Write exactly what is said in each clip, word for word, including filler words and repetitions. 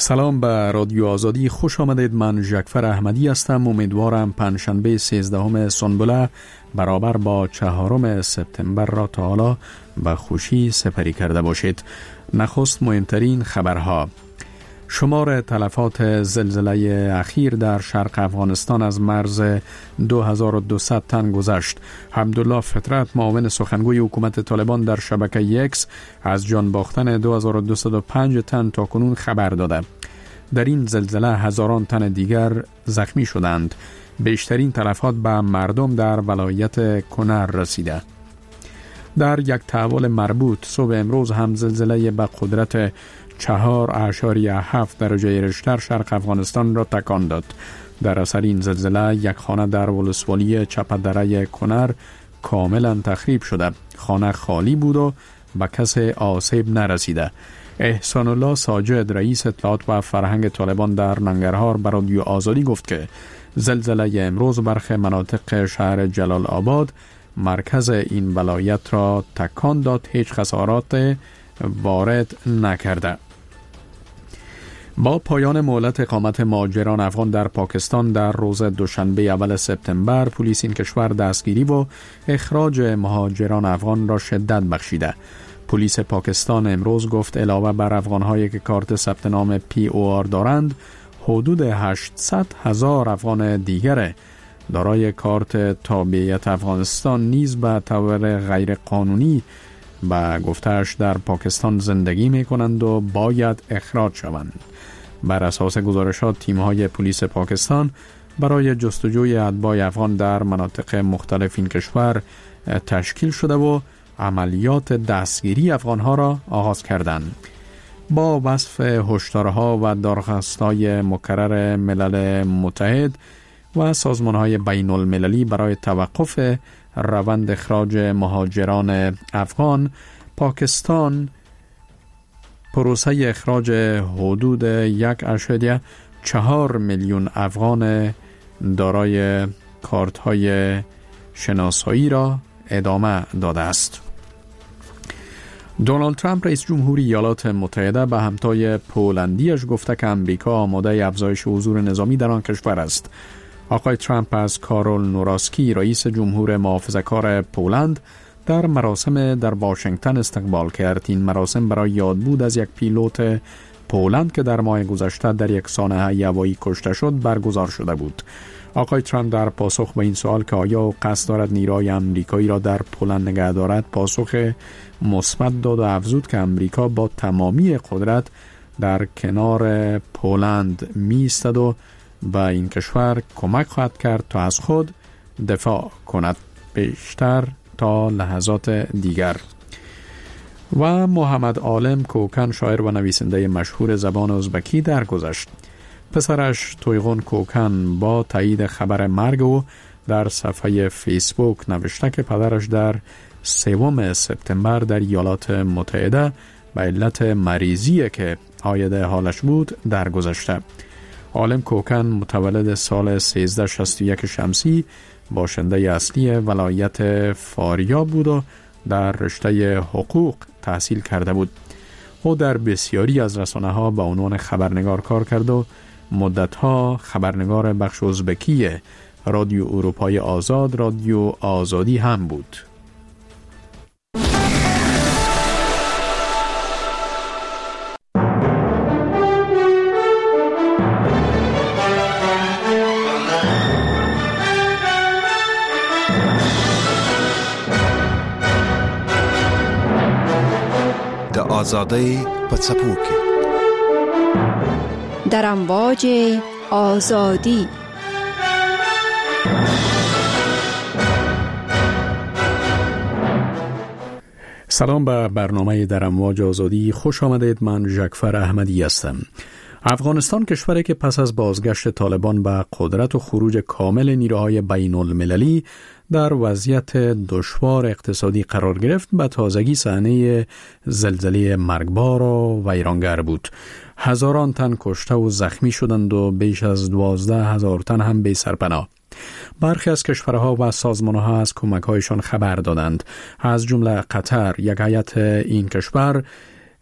سلام به رادیو آزادی، خوش آمدید. من ژکفر احمدی هستم. امیدوارم پنجشنبه سیزدهم سنبله برابر با چهارم سپتامبر را تا حالا به خوشی سپری کرده باشید. نخست مهمترین خبرها: شمار تلفات زلزله اخیر در شرق افغانستان از مرز دو هزار و دویست تن گذشت. حمدالله فطرت، معاون سخنگوی حکومت طالبان، در شبکه اکس از جان باختن دو هزار و دویست و پنج تن تاکنون خبر داده. در این زلزله هزاران تن دیگر زخمی شدند. بیشترین تلفات به مردم در ولایت کنر رسیده. در یک تحول مربوط، صبح امروز هم زلزله به قدرت چهار اعشاریه هفت درجه ریشتر شرق افغانستان را تکان داد. در اثر این زلزله یک خانه در ولسوالی چپدره کنر کاملا تخریب شده. خانه خالی بود و به کسی آسیب نرسیده. احسان الله ساجد، رئیس اطلاعات و فرهنگ طالبان در ننگرهار، به رادیو آزادی گفت که زلزله امروز برخی مناطق شهر جلال آباد، مرکز این ولایت را تکان داد. هیچ خسارات وارد نکرده. با پایان مهلت اقامت مهاجران افغان در پاکستان در روز دوشنبه اول سپتامبر، پلیس این کشور دستگیری و اخراج مهاجران افغان را شدت بخشیده. پلیس پاکستان امروز گفت علاوه بر افغان‌هایی که کارت ثبت نام پی او آر دارند، حدود هشتصد هزار افغان دیگر دارای کارت تابعیت افغانستان نیز به طور غیر قانونی با گفته‌اش در پاکستان زندگی می کنند و باید اخراج شوند. بر اساس گزارشات، تیم‌های پلیس پاکستان برای جستجوی اتباع افغان در مناطق مختلف این کشور تشکیل شده و عملیات دستگیری افغان‌ها را آغاز کردند. با وصف هشدارها و درخواست‌های مکرر ملل متحد و سازمان‌های بین المللی برای توقف روند اخراج مهاجران افغان، پاکستان پروسه اخراج حدود یک اشاریه چهار میلیون افغان دارای کارت‌های شناسایی را ادامه داده است. دونالد ترامپ، رئیس جمهوری ایالات متحده، به همتای پولندیش گفته که امریکا آماده افزایش حضور نظامی در آن کشور است. آقای ترامپ از کارول نوراسکی، رئیس جمهور محافظه‌کار پولند، در مراسم در واشنگتن استقبال کرد. این مراسم برای یادبود از یک پیلوت پولند که در ماه گذشته در یک سانحه هوایی کشته شد برگزار شده بود. آقای ترامپ در پاسخ به این سوال که آیا قصد دارد نیروهای امریکایی را در پولند نگه دارد، پاسخ مثبت داد و افزود که امریکا با تمامی قدرت در کنار پولند می ایستد و به این کشور کمک خواهد کرد تا از خود دفاع کند. بیشتر تا لحظات دیگر. و محمد عالم کوکن، شاعر و نویسنده مشهور زبان ازبکی، درگذشت. پسرش تویغون کوکن با تایید خبر مرگ او در صفحه فیسبوک نوشته که پدرش در سوم سپتامبر در ایالات متحده به علت مریضی که عاید حالش بود درگذشته. عالم کوکن متولد سال سیزده شصت و یک شمسی، باشنده اصلی ولایت فاریاب بود و در رشته حقوق تحصیل کرده بود. او در بسیاری از رسانه‌ها به عنوان خبرنگار کار کرد و مدتها خبرنگار بخش ازبکی رادیو اروپای آزاد، رادیو آزادی هم بود. آزادی پڅپو کې در امواج آزادی. سلام به برنامه در امواج آزادی، خوش آمدید. من ژکفر احمدی هستم. افغانستان کشوری که پس از بازگشت طالبان به قدرت و خروج کامل نیروهای بین المللی در وضعیت دشوار اقتصادی قرار گرفت، به تازگی صحنه زلزله مرگبار و ویرانگر بود. هزاران تن کشته و زخمی شدند و بیش از دوازده هزار تن هم بی سرپناه. برخی از کشورها و سازمانها از کمک‌هایشان خبر دادند. از جمله قطر، یک هیئت این کشور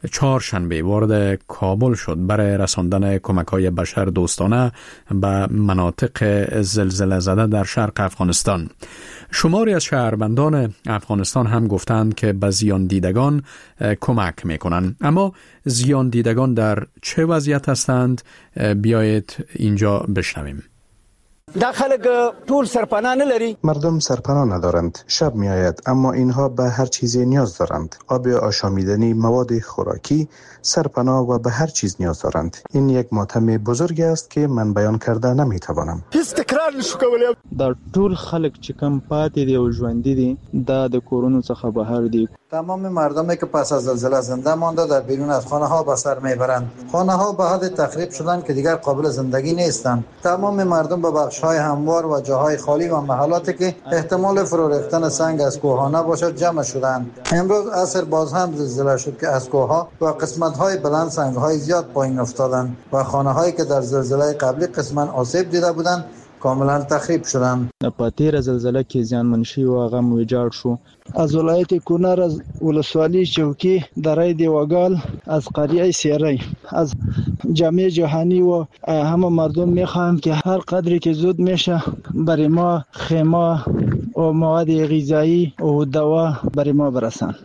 چهارشنبه وارد کابل شد برای رساندن کمک‌های بشر دوستانه به مناطق زلزله زده در شرق افغانستان. شماری از شهروندان افغانستان هم گفتند که به زیان دیدگان کمک میکنند. اما زیان دیدگان در چه وضعیت هستند؟ بیایید اینجا بشنویم. دا خلق طول سرپناه نلري. مردم سرپناه ندارند. شب می آید اما اینها به هر چیزی نیاز دارند. آب آشامیدنی، مواد خوراکی، سرپناه و به هر چیز نیاز دارند. این یک ماتم بزرگ است که من بیان کرده نمی توانم. هیڅ تکرار نشو کولی. دا ټول خلق چې کم پاتې دي او ژوندۍ دي دا د کورونو څخه بهر دي. تمام مردمی که پس از زلزله زنده مانده در بیرون از خانه ها به سر میبرند. خانه ها به حد تخریب شدن که دیگر قابل زندگی نیستند. تمام مردم به بخش های هموار و جاهای خالی و محلاتی که احتمال فرو ریختن سنگ از کوه نباشد جمع شدند. امروز عصر باز هم زلزله شد که از کوه ها و قسمت های بلند سنگ های زیاد پایین افتادند و خانه هایی که در زلزله قبلی قسما آسیب دیده بودند کاملا تخریب شدند. په تیر زلزله کې زیانمن شوي و هغه ویجاړ شو. از ولایت کنر، از ولسوالی چوکی، درای دیوگال، از قریه سیری، از جامعه جهانی و همه مردم میخواهم که هر قدری که زود میشه برای ما خیمه و مواد غذایی و دوا برای ما برسن.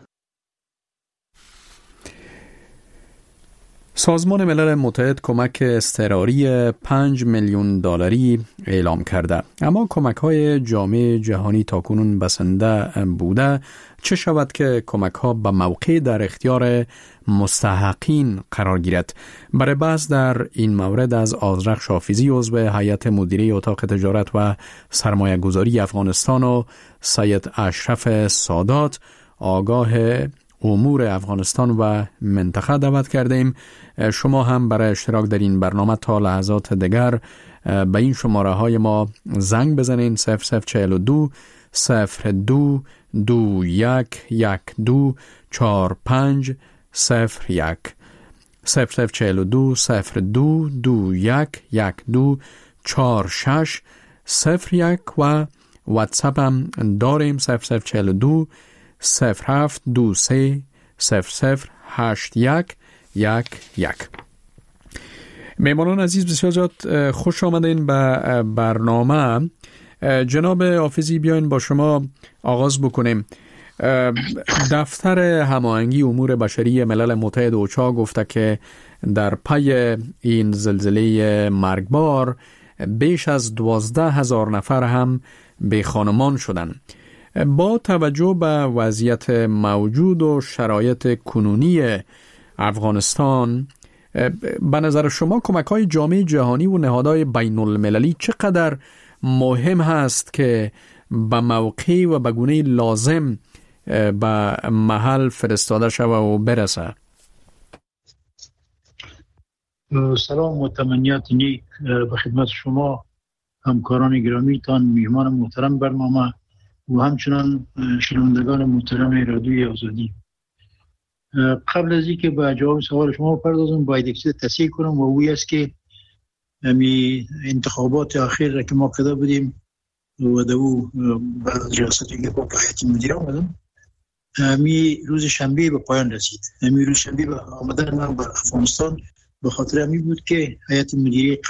سازمان ملل متحد کمک اضطراری پنج میلیون دلاری اعلام کرده، اما کمک‌های جامعه جهانی تاکنون بسنده بوده. چه شود که کمک‌ها به موقع در اختیار مستحقین قرار گیرد؟ برای بحث در این مورد از آذرخش حافظی عضو هیئت مدیره اتاق تجارت و سرمایه گذاری افغانستان و سید اشرف سادات آگاه امور افغانستان و منطقه دعوت کردیم. شما هم برای اشتراک در این برنامه تا لحظات دیگر به این شماره های ما زنگ بزنین: صفر صفر چهل و دو صفر دو دو یک یک دو چهار پنج صفر یک صفر صفر چهل و دو صفر دو دو یک یک دو چهار شش صفر یک و واتساپ هم داریم: صفر صفر چهل و دو صفر هفت دو سه صفر صفر هشت یک یک یک. میمانان عزیز، بسیار زیاد خوش آمدین به برنامه. جناب حافظی، بیاین با شما آغاز بکنیم. دفتر هماهنگی امور بشری ملل متحد اوچا گفته که در پی این زلزله مرگبار بیش از دوازده هزار نفر هم به خانمان شدن. با توجه به وضعیت موجود و شرایط کنونی افغانستان، به نظر شما کمک‌های جامعه جهانی و نهادهای بین المللی چقدر مهم هست که به موقع و به گونه لازم به محل فرستاده شود و برسه؟ سلام و تمنیات نیک به خدمت شما، همکاران گرامیتان، میهمان محترم برنامه و همچنان شنوندگان محترم رادیوی آزادی. قبل از اینکه به جواب سوال شما بپردازم، باید یک چیز تصحیح کنم و اوی است که می انتخابات اخیر را که ما کرده بودیم و دو بعد جلسات که با هیئت مدیره آمدم، می روز شنبه به پایان رسید. می روز شنبه به آمدن من به افغانستان به خاطر همین بود که هیئت مدیره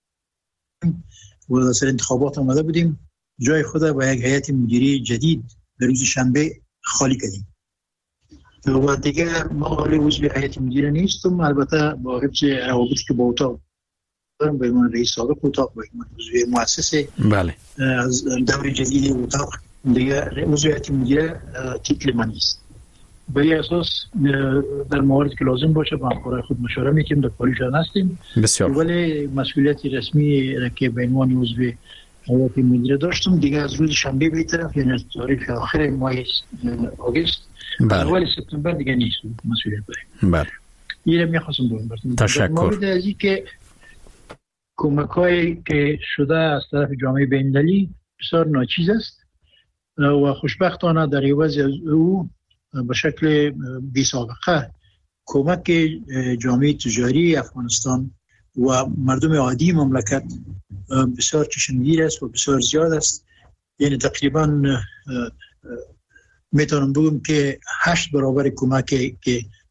و سر انتخابات آمده بودیم، جای خود با یک هیئت مدیره جدید به روز شنبه خالی کردیم. و دیگه ما حالی عضو هیئت مدیره نیستم، البته با حفظ روابطی که با اتاق دارم، به عنوان رئیس سابق اتاق، به عنوان عضو مؤسسه بله از دور جدید اتاق دیگه عضو هیئت مدیره تیتل من نیست. به این اساس در مواردی که لازم باشه با همکارای خود مشاوره میکنیم، در پالیشان هستیم. بسیار. ولی مسئولیت رسمی که به عنوان عضو هیئت مدیره داشتم دیگه از روز شنبه به طرف، یعنی از تاریخ آخر ماه آگوست اول سپتامبر دیگه نیست مسئولیت داریم. بله. اینو می‌خواستم بگم. تشکر. مورد از این که کمک‌هایی که شده از طرف جامعه بین‌المللی بسیار ناچیز است و خوشبختانه در عوض از او به شکل بی‌سابقه کمک جامعه تجاری افغانستان و مردم عادی مملکت بسیار چشمگیر است و بسیار زیاد است. یعنی تقریبا میتونم بگم که هشت برابر کمک که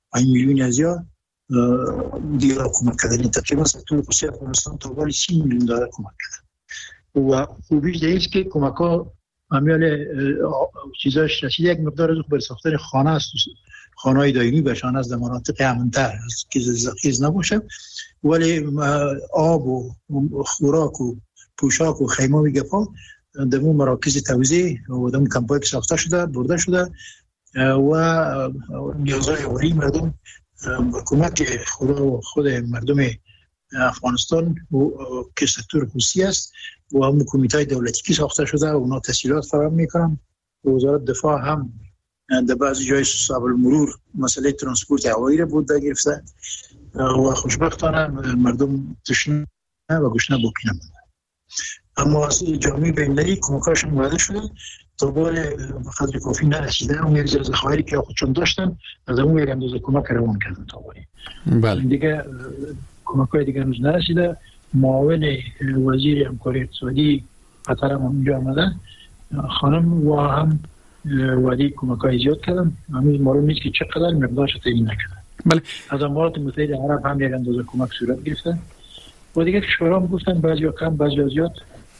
پنج میلیون از یا دیگر کمک کردن. تقریبا سکتور خصوصی افغانستان تا بالای سی میلیون دلار کمک کرد و خوبیش دیگه است که کمک ها امیال چیزاش رسیده یک مقدار از بر ساختن خانه است، خانه های دائمی بشان از در مناطق امن‌تر که زلزله‌خیز نباشه، ولی آب و خوراک و پوشاک و خیمه و گپا در اون مراکز توزیع و در اون کمپایی که ساخته شده برده شده و نیازهای اولیه مردم کمک خدا و خود مردم افغانستان که سکتور خصوصی است و هم کمیته دولتی که ساخته شده و اونا تسهیلات فراهم میکنن. وزارت دفاع هم در بعضی جای صاحب المرور مسئله ترانسپورت هوایی را بود گرفته و خوشبختانه مردم تشنه و گشنه باقی نمونده. اما از جامعه بین‌المللی کمکاشون وعده شده تا بال به قدر کافی نرسیده. اون یک زلزله‌خواری که خودشون داشتن از اون یک اندازه کمک روان کردن تا بالی. بله. دیگه کمک‌های دیگه هنوز نرسیده. معاون وزیر همکاری اقتصادی قطر هم اونجا آمده خانم و هم وعده کمک‌های زیاد کردن. هنوز معلوم نیست که چقدر مقدارش تعیین نکردن. بله. از امارات متحده عرب هم یک اندازه کمک صورت گرفته و دیگه کشورها هم گفتن بعضیا کم بعضیا زیاد،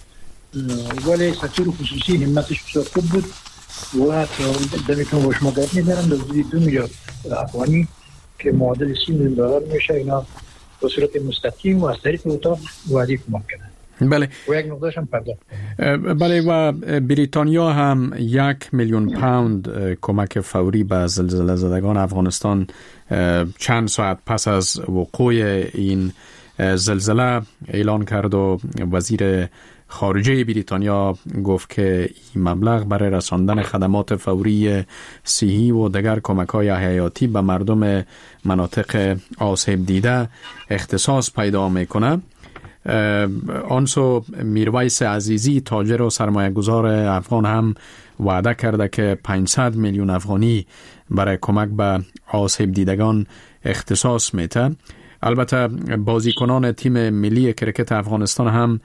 ولی سکتور خصوصی همتش بسیار خوب بود و دمیتون با شما گفت میدارم در حدود دو میلیارد افغانی که معادل سی میلیون دلار میشه اینا به صورت مستقیم و از طریق اتاق وعده کمک کردن. بله. و یک نقطه‌اش هم پرداخت. بله و بریتانیا هم یک میلیون پوند کمک فوری به زلزله زدگان افغانستان چند ساعت پس از وقوع این زلزله اعلان کرد و وزیر خارجه بریتانیا گفت که این مبلغ برای رساندن خدمات فوری صحی و دیگر کمک‌های حیاتی به مردم مناطق آسیب دیده اختصاص پیدا میکنه. آنسو میرویس عزیزی تاجر و سرمایه‌گذار افغان هم وعده کرده که پانصد میلیون افغانی برای کمک به آسیب دیدگان اختصاص میده. البته بازیکنان تیم ملی کرکت افغانستان هم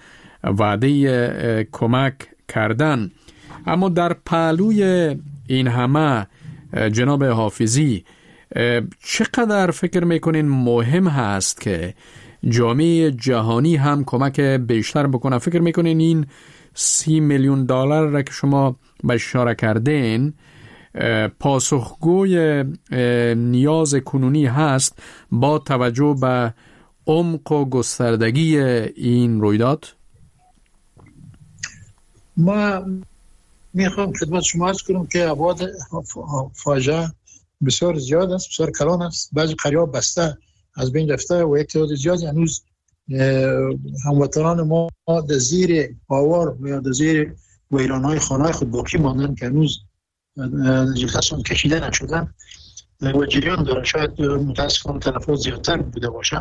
وعده کمک کردن. اما در پهلوی این همه جناب حافظی چقدر فکر میکنین مهم هست که جامعه جهانی هم کمک بیشتر بکنه؟ فکر میکنین این سی میلیون دلار را که شما به اشاره کردین پاسخگوی نیاز کنونی هست با توجه به عمق و گستردگی این رویداد؟ ما میخوام خدمت شما عرض کنم که ابعاد فاجعه بسیار زیاد است، بسیار کلان است. بعضی قریه‌ها بسته از بین رفته و یک تعداد زیادی هنوز هموطنان ما در زیر آوار و یا در زیر ویران‌های خانه‌های خود باقی ماندن که هنوز جلسه‌شون کشیده نشدن و جریان داره. شاید متاسفانه تلفات زیادتر بوده باشه.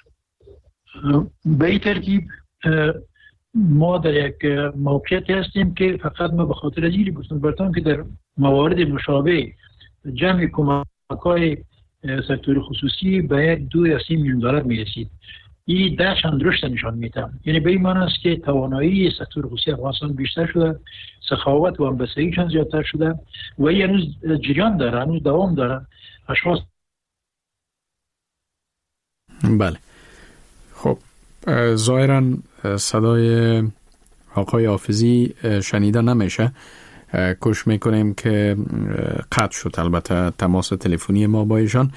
به این ترتیب ما در یک موقعیتی هستیم که فقط ما به خاطر از این گفتم براتون که در موارد مشابه جمع کمک‌های سکتور خصوصی به یک دو یا سی میلیون دلار میرسید. این ده چند رشد نشان میده. یعنی به این معنی است که توانایی سکتور خصوصی افغانستان بیشتر شده، سخاوت و همبستگیشان زیادتر شده و این هنوز جریان داره، هنوز دوام داره. اشخاص بله. خب ظاهراً صدای آقای حافظی شنیده نمیشه. کوشش میکنیم که قطع شد البته تماس تلفنی ما با ایشان.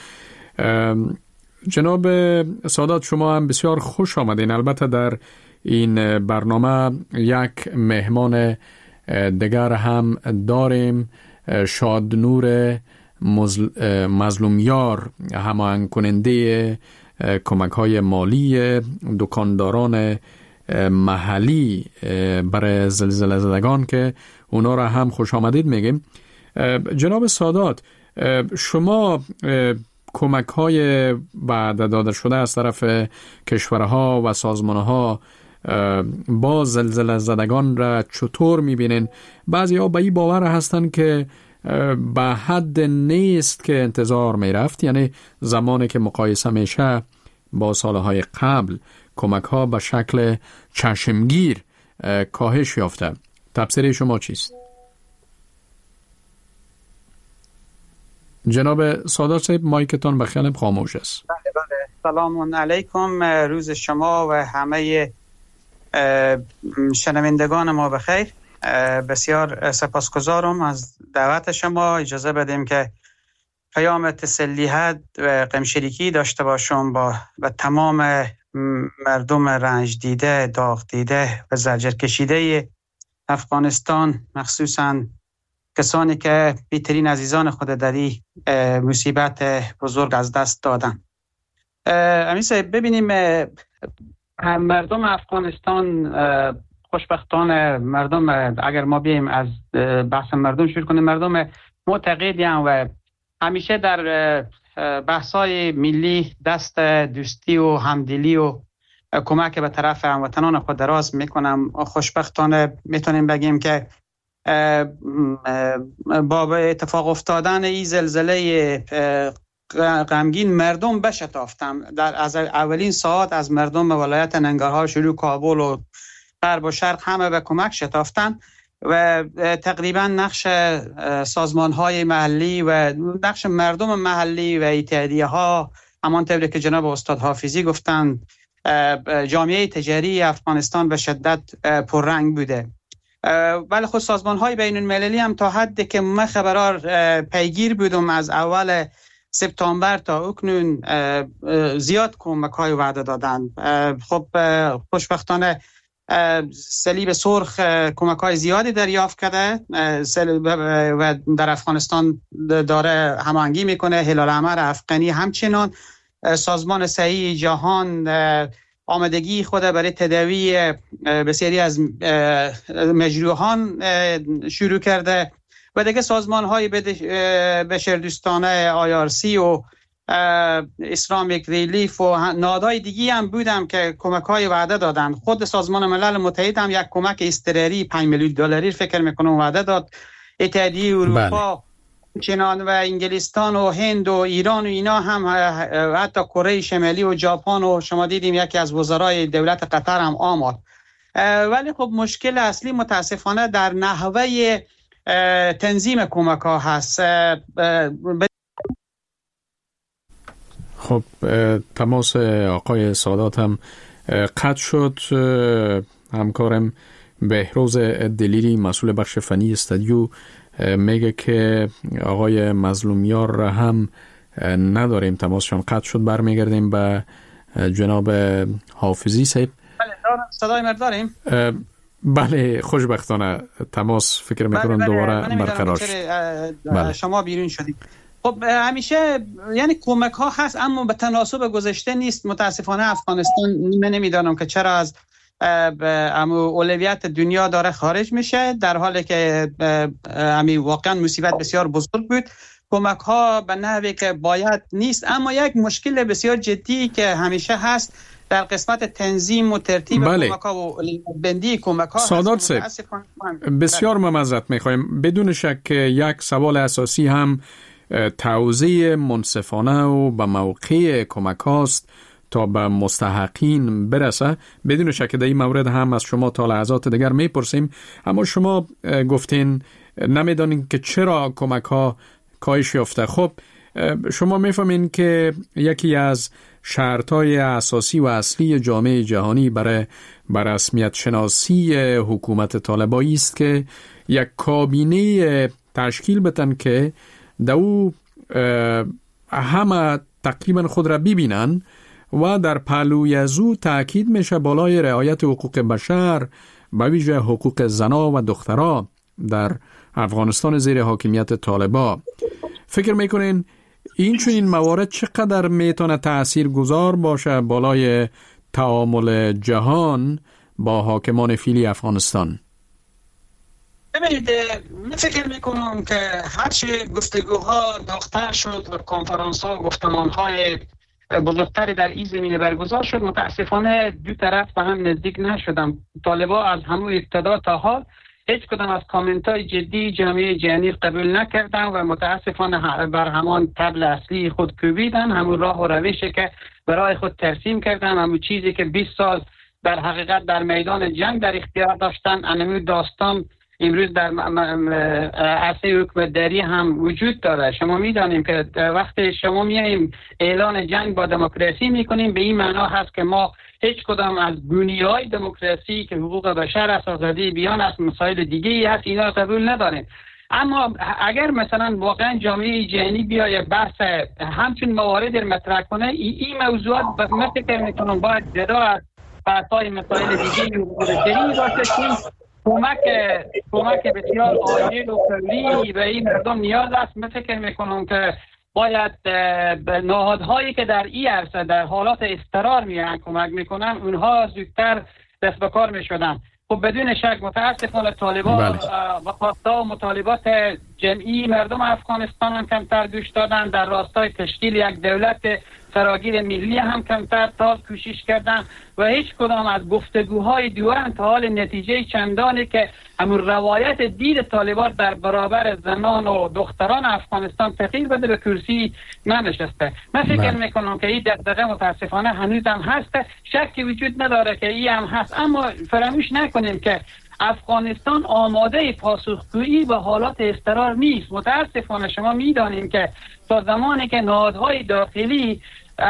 جناب سادات شما هم بسیار خوش آمدین. البته در این برنامه یک مهمان دیگر هم داریم، شادنور مظلومیار، هماهنگ کننده کمک های مالی دکانداران محلی برای زلزله زدگان که اونا را هم خوش آمدید میگیم. جناب سادات شما کمک های وعده داده شده از طرف کشورها و سازمانها با زلزله زدگان را چطور میبینین؟ بعضی ها به این باور هستن که به حد نیست که انتظار میرفت، یعنی زمانی که مقایسه میشه با سالهای قبل کمک ها به شکل چشمگیر کاهش یافته. تفسیر شما چیست؟ جناب سادات صاحب مایکتان بخیال خاموش است. بله بله. سلام علیکم، روز شما و همه شنوندگان ما بخیر. بسیار سپاسگزارم از دعوت شما. اجازه بدیم که پیام تسلیحت و غمشریکی داشته باشم با و تمام مردم رنج دیده، داغ دیده و زجر کشیده افغانستان، مخصوصاً کسانی که بهترین عزیزان خود در این مصیبت بزرگ از دست دادن. امیسه ببینیم مردم افغانستان خوشبختانه، مردم اگر ما بیایم از بحث مردم شروع کنیم، مردم معتقدی هم و همیشه در بحث‌های ملی دست دوستی و همدلی و کمک به طرف هموطنان خود دراز میکنم. خوشبختانه میتونیم بگیم که با اتفاق افتادن این زلزله غمگین مردم بشتافتم. در از اولین ساعت از مردم ولایت ننگرهار شروع کابل و غرب و شرق همه به کمک شتافتن و تقریبا نقش سازمان‌های محلی و نقش مردم محلی و اتحادیه ها، همانطوری که جناب استاد حافظی گفتند، جامعه تجاری افغانستان به شدت پررنگ بوده. ولی خود سازمان‌های بین المللی هم تا حدی که من خبرار پیگیر بودم از اول سپتامبر تا اکنون زیاد کمک‌های وعده دادن. خب خوشبختانه صلیب سرخ کمک‌های زیادی دریافت کرده و در افغانستان داره هماهنگی میکنه. هلال احمر افغانی همچنان. سازمان صحی جهان آمادگی خود برای تداوی بسیاری از مجروحان شروع کرده و دیگه سازمان‌های بشردوستانه آی آر سی و اسلامیک ریلیف و نهادهای دیگی هم بودم که کمک‌های وعده دادن. خود سازمان ملل متحد هم یک کمک اضطراری پنج میلیون دلاری فکر میکنم وعده داد. اتحادیه اروپا چنان و انگلستان و هند و ایران و اینا هم، حتی کره شمالی و ژاپن و شما دیدیم یکی از وزرای دولت قطر هم آمد. ولی خب مشکل اصلی متاسفانه در نحوه تنظیم کمک ها هست. خب تماس آقای سادات هم قطع شد. همکارم بهروز دلیری مسئول بخش فنی استودیو میگه که آقای مظلومیار را هم نداریم، تماسشان قطع شد. برمیگردیم به جناب حافظی صاحب. بله صدای مرد داریم؟ بله خوشبختانه تماس فکر میکنم دوباره برقرار شد. شما بیرون شدید. خب همیشه یعنی کمک ها هست اما به تناسب گذشته نیست. متاسفانه افغانستان من نمیدانم که چرا از اما اولویت دنیا داره خارج میشه، در حالی که امی واقعا مصیبت بسیار بزرگ بود. کمک ها به نحوی که باید نیست. اما یک مشکل بسیار جدی که همیشه هست در قسمت تنظیم و ترتیب بله. کمک ها و بندی کمک ها. سادات صاحب بسیار معذرت میخوایم، بدون شک یک سوال اساسی هم توزیع منصفانه و به موقع کمک هاست تا به مستحقین برسه. بدون شک در این مورد هم از شما تا لحظات دیگر میپرسیم. اما شما گفتین نمیدانین که چرا کمک ها کاهش یافته. خب شما میفهمین که یکی از شرطهای اساسی و اصلی جامعه جهانی برای بررسمیت شناسی حکومت طالبانی است که یک کابینه تشکیل بدن که دو همه تقریبا خود را ببینن و در پهلوی از او تأکید میشه بالای رعایت حقوق بشر، به ویژه حقوق زنا و دخترها در افغانستان زیر حاکمیت طالبان. فکر میکنین این چنین موارد چقدر میتونه تأثیر گذار باشه بالای تعامل جهان با حاکمان فعلی افغانستان؟ ببینید من فکر میکنم که هرچی گفتگوها داغ‌تر شد و کنفرانس ها گفتمان های بزرگتری در این زمینه برگزار شد، متاسفانه دو طرف به هم نزدیک نشدن. طالبان از همون ابتدا تا حال هیچ کدام از کامنت های جدی جامعه جهانی قبول نکردن و متاسفانه بر همان طبل اصلی خود کوبیدن، همون راه و روشی که برای خود ترسیم کردن، همون چیزی که بیست سال در حقیقت در میدان جنگ در اختیار داشتن، همون داستان امروز در عرصه حکومتداری هم وجود داره. شما میدانیم که وقتی شما میاییم اعلان جنگ با دموکراسی میکنیم، به این معنا هست که ما هیچ کدام از بنیه‌های دموکراسی که حقوق بشر است، آزادی بیان است، مسائل دیگه‌ای هست، اینا قبول نداریم. اما اگر مثلا واقعا جامعه جهانی بیاید بحث همچون موارد مطرح کنه، این ای موضوعات من فکر میکنم باید جدا از بحث‌های مسائل دیگه حقوق‌بشری باشه که کمک کمک بسیار عاجل و فوری به این مردم نیاز است. من فکر میکنم که باید نهادهایی که در این عرصه در حالات اضطرار میان کمک میکنن اونها زودتر دست به کار میشدن. خب بدون شک متاسفانه طالبان و خواسته و مطالبات جمعی مردم افغانستان هم کمتر گوش دادن، در راستای تشکیل یک دولت فراگیر ملی هم کمتر تا کوشش کردن و هیچ کدام از گفتگوهای دوان تا حال نتیجه چندانی که همون روایت دید طالبان در برابر زنان و دختران افغانستان تغییر بده به کرسی ننشسته. من فکر میکنم که این دغدغه متاسفانه هنوز هم هست، شکی وجود نداره که این هم هست، اما فراموش نکنیم که افغانستان آماده پاسخگویی به حالات اضطرار نیست. متاسفانه شما میدانیم که تا زمانی که نهادهای داخلی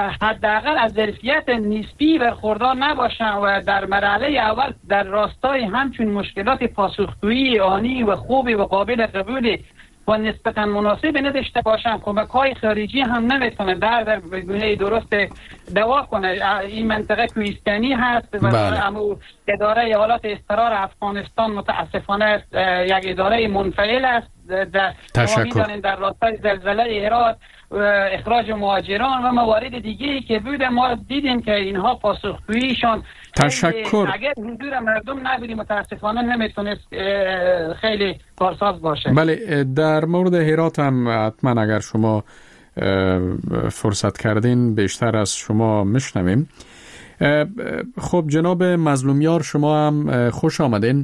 حداقل از ظرفیت نسبی برخوردار نباشن و در مرحله اول در راستای همچون مشکلات پاسخگویی آنی و خوبی و قابل قبولی و نسبتا مناسب نداشته باشن، کمک‌های خارجی هم نمیتونه در در به گونه درست دوا کنه. این منطقه کوهستانی هست و اما اداره حالات اضطرار افغانستان متاسفانه یک اداره منفعل است. در تشکر. در راستای زلزله هرات اخراج مهاجران و موارد دیگه‌ای که بود ما دیدیم که اینها پاسخگوییشان تشکر. اگر حضور مردم نبودی متاسفانه نمیتونست خیلی کارساز باشه. بله، در مورد هرات هم حتما اگر شما فرصت کردین بیشتر از شما میشنویم. خب جناب مظلومیار شما هم خوش آمدین.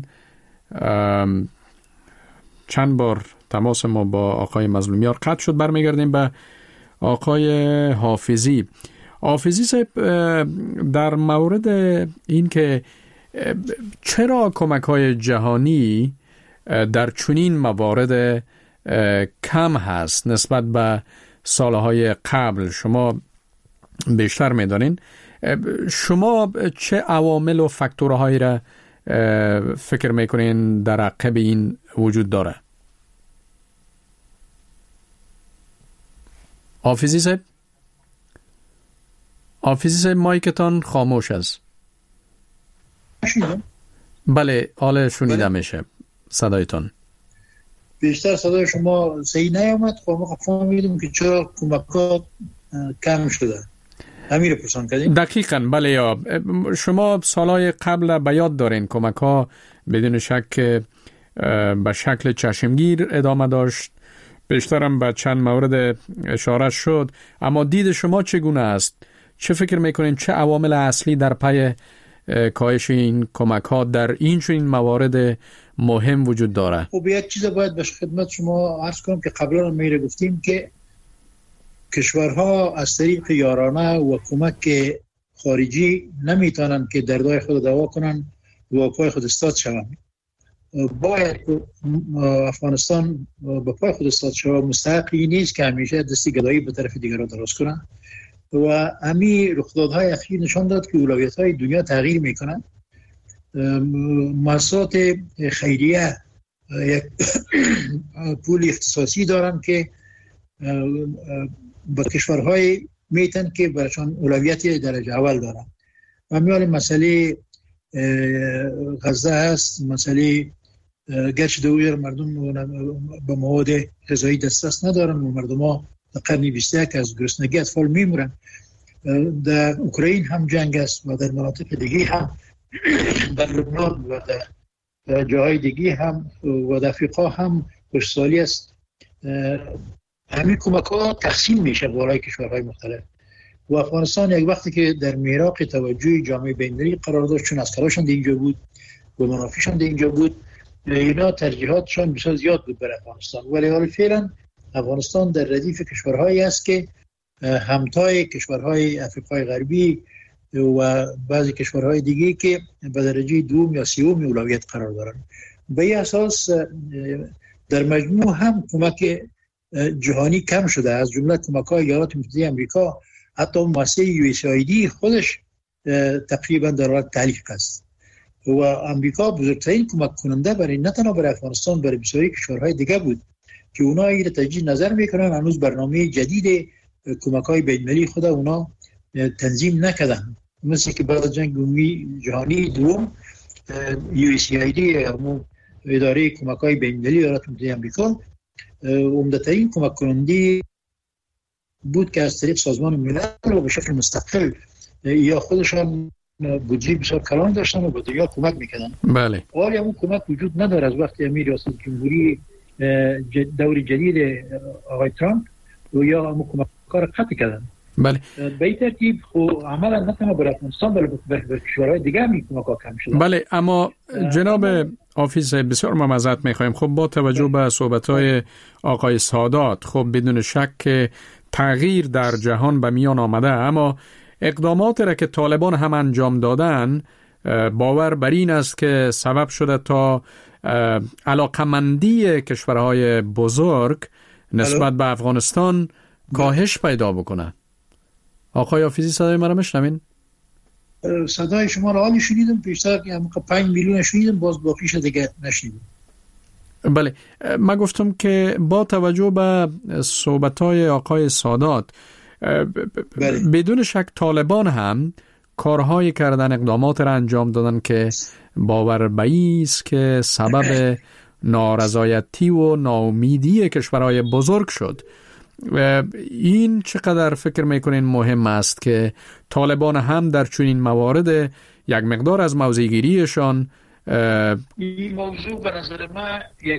چند بار تماس ما با آقای مظلومیار قطع شد، برمیگردیم به آقای حافظی. حافظی صاحب، در مورد این که چرا کمک‌های جهانی در چنین موارد کم هست نسبت به سالهای قبل، شما بیشتر میدانین، شما چه عوامل و فاکتورهایی را فکر میکنین در عقب این وجود داره؟ حافظی صاحب حافظی صاحب مایکتان خاموش است. بله، حالا شنیده میشه صدایتان. بیشتر صدای شما صحیح نیامد. خب ما فهمیدیم که چرا کمکات کم شده. همین رو پرسان کردیم. دقیقاً بله. یا شما سالهای قبل به یاد دارین کمک ها بدون شک به شکل چشمگیر ادامه داشت، بیشترم به چند مورد اشاره شد، اما دید شما چگونه است؟ چه فکر میکنین چه عوامل اصلی در پی کاهش این کمک ها در این چنین موارد مهم وجود داره؟ خب یک چیز باید به خدمت شما عرض کنم که قبلا میره گفتیم که کشورها از طریق یارانه و کمک خارجی نمیتونن که دردهای خود دوا کنن و پای خود استاد شوند. باید افغانستان به پای خود استاد شود. مستحقی نیست که همیشه دستی گدایی به طرف دیگران دراز کنن و همین رخدادهای اخیر نشان داد که اولویت‌های دنیا تغییر میکنن. مؤسسات خیریه یک پول اختصاصی دارن که با کشورهای میتن که برایشان اولویت درجه اول دارن. و میال مسئله غزه هست، مسئله گرچه دویر مردم به مواد غذایی دسترس ندارن و مردم ها در قرن بیست و یک از گرسنگی اطفال میمورن. در اوکراین هم جنگ است و در مناطق دیگه هم در لبنان و در جاهای دیگه هم و در افریقا هم کشتزاری است. همین کمک ها تقسیم میشه بالای کشورهای مختلف و افغانستان یک وقتی که در میراق توجه جامعه بین‌المللی قرار داشت، چون اسکراشون در اینجا بود و منافعشون در اینجا بود، اینا ترجیحاتشون بسیار زیاد بود برای افغانستان. ولی حال فعلا افغانستان در ردیف کشورهایی است که همتای کشورهای افریقای غربی و بعضی کشورهای دیگه که به درجه دوم یا سوم اولویت قرار دارن به این اساس در مجموع هم کمک جهانی کم شده، از جمله کمک‌های ایالات متحده آمریکا. حتی مؤسسه یو اس آی دی خودش تقریبا در حال تعلیق است و آمریکا بزرگترین کمک کننده برای نه تنها برای افغانستان، برای بسیاری کشورهای دیگه بود که اونا این تجدید نظر میکنن. هنوز برنامه جدید کمک‌های بین‌المللی خود اونا تنظیم نکردن، مثل که بعد از جنگ جهانی دوم یو اس آی دی اداره کمک‌های بین‌المللی ایالات متحده آمریکا عمدترین کمک کننده بود که از طریق سازمان ملل و به شکل مستقل یا خودشان بودجه بسیار کلان داشتن و به دنیا کمک میکردن. بله. ولی اون کمک وجود نداره از وقتی امیر ریاست جمهوری دور جدید آقای ترامپ و یا هم کمک‌ها را قطع کردن. بله. به این ترتیب خب عملا نه تنها برای افغانستان بلکه به کشورهای دیگه هم کمک‌ها کم شده. بله، اما جناب حافظ بسیار ما معذرت می‌خوایم. خب با توجه به صحبت‌های آقای سادات، خب بدون شک تغییر در جهان به میان آمده، اما اقداماتی را که طالبان هم انجام دادن باور بر این است که سبب شده تا علاقمندی کشورهای بزرگ نسبت به افغانستان کاهش پیدا بکنه. آقای حافظی صدای مرا میشنوین؟ صدای شما را حالی شنیدم، پیشتر که پنج میلیون شنیدم، باز باقیش دیگه نشنیدم. بله، من گفتم که با توجه به صحبت‌های آقای سادات بله. بدون شک طالبان هم کارهایی کردن، اقدامات را انجام دادن که باور به این است که سبب نارضایتی و ناامیدی کشورهای بزرگ شد. این چقدر فکر میکنین مهم است که طالبان هم در چنین موارد یک مقدار از موضع‌گیریشان این موضوع به نظر من یک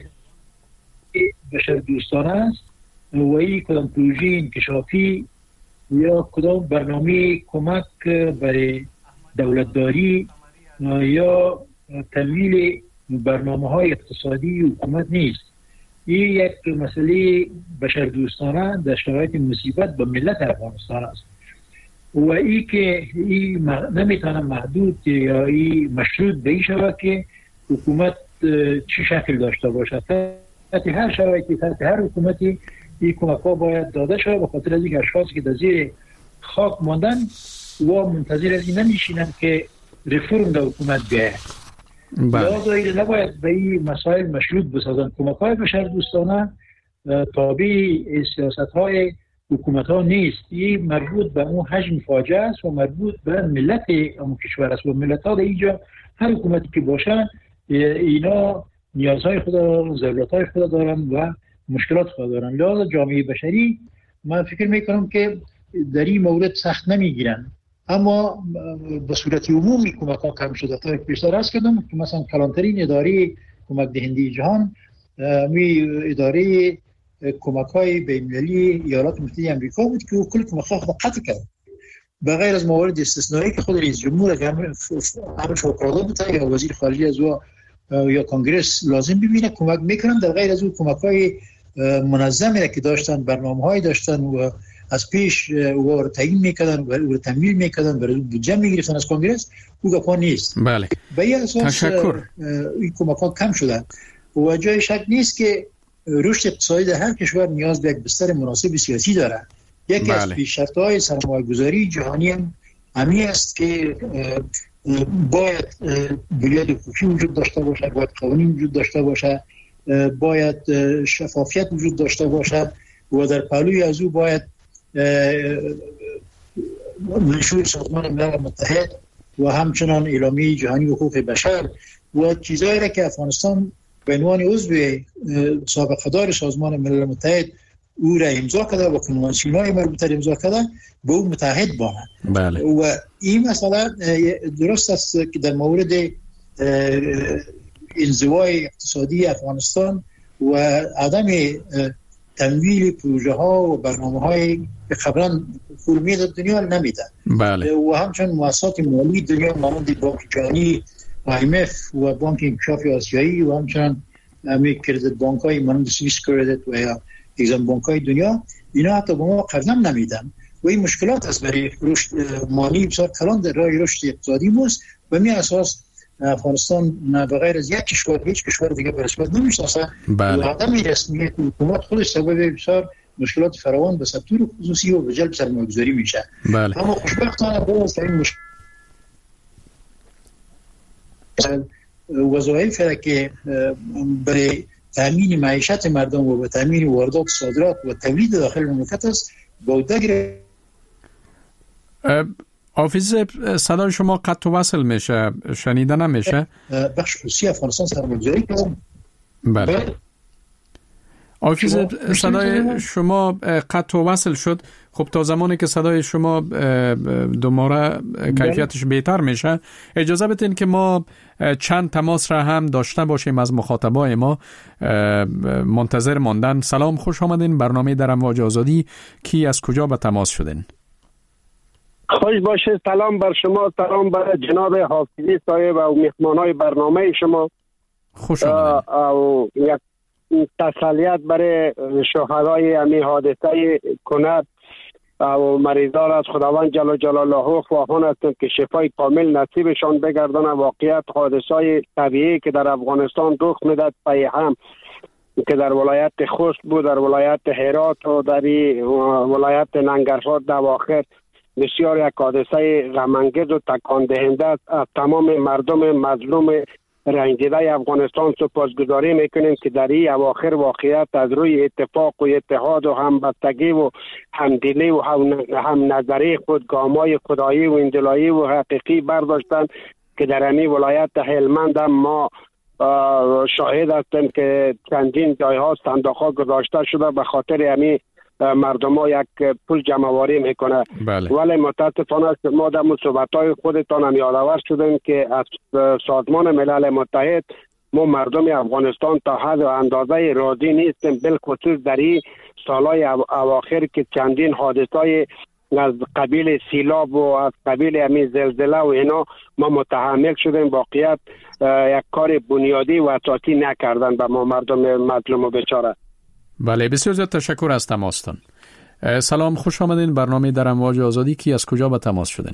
بشر دوستانه است و این کدام پروژه انکشافی یا کدام برنامه کمک برای دولتداری یا تمویل برنامه های اقتصادی حکومت نیست. این یک مسئله بشر دوستانه در شرایط مصیبت به ملت افغانستان است و این که این نمیتونه محدود یا این مشروط به این شود که حکومت چه شکل داشته باشد. تحت هر شرایطی، تحت هر حکومتی این کمک ها باید داده شود، به خاطر از این اشخاصی که در زیر خاک ماندن و منتظر از این نمیشینن که رفرم در حکومت بیاید. لذا این نباید به این مسائل مشروط بسازن. کمک های بشر دوستانه تابع سیاست های حکومت ها نیست. این مربوط به اون حجم فاجعه است و مربوط به ملت اون کشور است و ملت ها در اینجا هر حکومتی که باشن اینا نیازهای خود و ضرورتهای خود دارن و مشکلات خود دارن. لذا جامعه بشری من فکر میکنم که در این مورد سخت نمیگیرن، اما به صورت عمومی کمک ها کم شده. تا پیشتر از کردم که مثلا کلانترین اداره کمک دهنده جهان می اداره کمک های بین‌المللی ایالات متحده آمریکا بود که کل کمک ها خود قطع کرد به غیر از موارد استثنایی که خود رئیس جمهور امر فوق‌العاده بود یا وزیر خارجه از او یا کنگرس لازم ببینه کمک میکنن. در غیر از اون کمک های منظمی که داشتن، برنامه های داشتن و از پیش او رو تعیین میکردن و او رو تمویل میکردن، برای بودجه میگرفتن از کنگرس، او گپا نیست. بله. به این اساس این کمک ها کم شدن و جای شک نیست که رشد اقتصادی در هر کشور نیاز به یک بستر مناسب سیاسی داره. یکی بله. از پیشرفت‌های سرمایه‌گذاری جهانی هم همین است که باید بنیاد حقوقی وجود داشته باشه، باید قوانین وجود داشته باشه، باید شفافیت وجود داشته باشه و در پهلوی از او باید منشور سازمان ملل متحد و همچنان اعلامیه جهانی حقوق بشر و چیزایی را که افغانستان به عنوان عضو سابقه دار سازمان ملل متحد او را امضا کرده و کنوانسیون‌های مربوطه امضا کرده به او متحد باشند. بله. و این مسئله درست است که در مورد انزوای اقتصادی افغانستان و عدم تمویل پروژه ها و برنامه های که قبلا فرمی در دنیا نمیده. بله. و همچنین مؤسسات مالی دنیا مانند بانک جهانی و آی ام اف و بانک انکشاف آسیایی و همچنین همین کردیت بانک های مانند سوئیس کردیت و یا اگزیم بانک های دنیا اینا حتی به ما قرض هم نمیدن و این مشکلات است برای رشد مالی بسیار کلان در راه رشد اقتصادی موست و می اساس افغانستان نه بغیر از یک کشور هیچ کشور دیگه به رسمیت نمیشناسه. بله. عدم رسمیت حکومت خودش سبب بسیار مشکلات فراوان به سکتور خصوصی و به جلب سرمایه‌گذاری میشه. بله. اما خوشبختانه باز این مشکل وظایف که برای تامین معیشت مردم و به تامین واردات صادرات و تولید داخل مملکت است بودگیر. حافظ صدای شما قطع و وصل میشه، شنیده نمیشه. بخش خصوصی افغانستان سرمایه‌گذاری کرد. بله. حافظ صدای شما قطع و وصل شد. خب تا زمانی که صدای شما دوباره کیفیتش بهتر میشه اجازه بدین که ما چند تماس را هم داشته باشیم از مخاطبای ما. منتظر ماندن. سلام، خوش آمدین. برنامه در امواج آزادی. کی از کجا به تماس شدین؟ خوش باشه. سلام بر شما، سلام بر جناب حافظی صاحب و مهمانای برنامه شما. خوش آمدین. او یک تسلیت برای شهدای همین حادثه کنر و مریضان از خداوند جل جلاله خواهان هستند که شفای کامل نصیبشان بگردن. واقعیت حادثه طبیعی که در افغانستان رخ میداد پای هم که در ولایت خوست بود، در ولایت هرات و در ولایت ننگرهار در اواخر بسیار یک حادثه غم‌انگیز و تکان دهنده است. از تمام مردم مظلوم رنجیده افغانستان سپاسگزاری میکنیم که در این اواخر واقعیت از روی اتفاق و اتحاد و همبستگی و همدلی و هم نظری خود گامای خدایی و اندلایی و حقیقی برداشتند که در همین ولایت هلمند هم ما شاهد هستیم که چندین جایها صندوق‌ها گذاشته شده به خاطر همین مردم ها یک پول جمعواری میکنه. بله. ولی متاسفانه ما در صحبت‌های خودتان هم یادآور شدیم که از سازمان ملل متحد ما مردم افغانستان تا حد و اندازه راضی نیستیم، بالخصوص در این سالهای اواخر که چندین حادثه از قبیل سیلاب و از قبیل همین زلزله و اینا ما متحمل شدیم. واقعیت یک کار بنیادی و اساسی نکردن به ما مردم مظلوم و بیچاره. بله، بسیار زیاد تشکر از تماستان. سلام، خوش آمدین. برنامه در امواج آزادی. کی از کجا به تماس شدین؟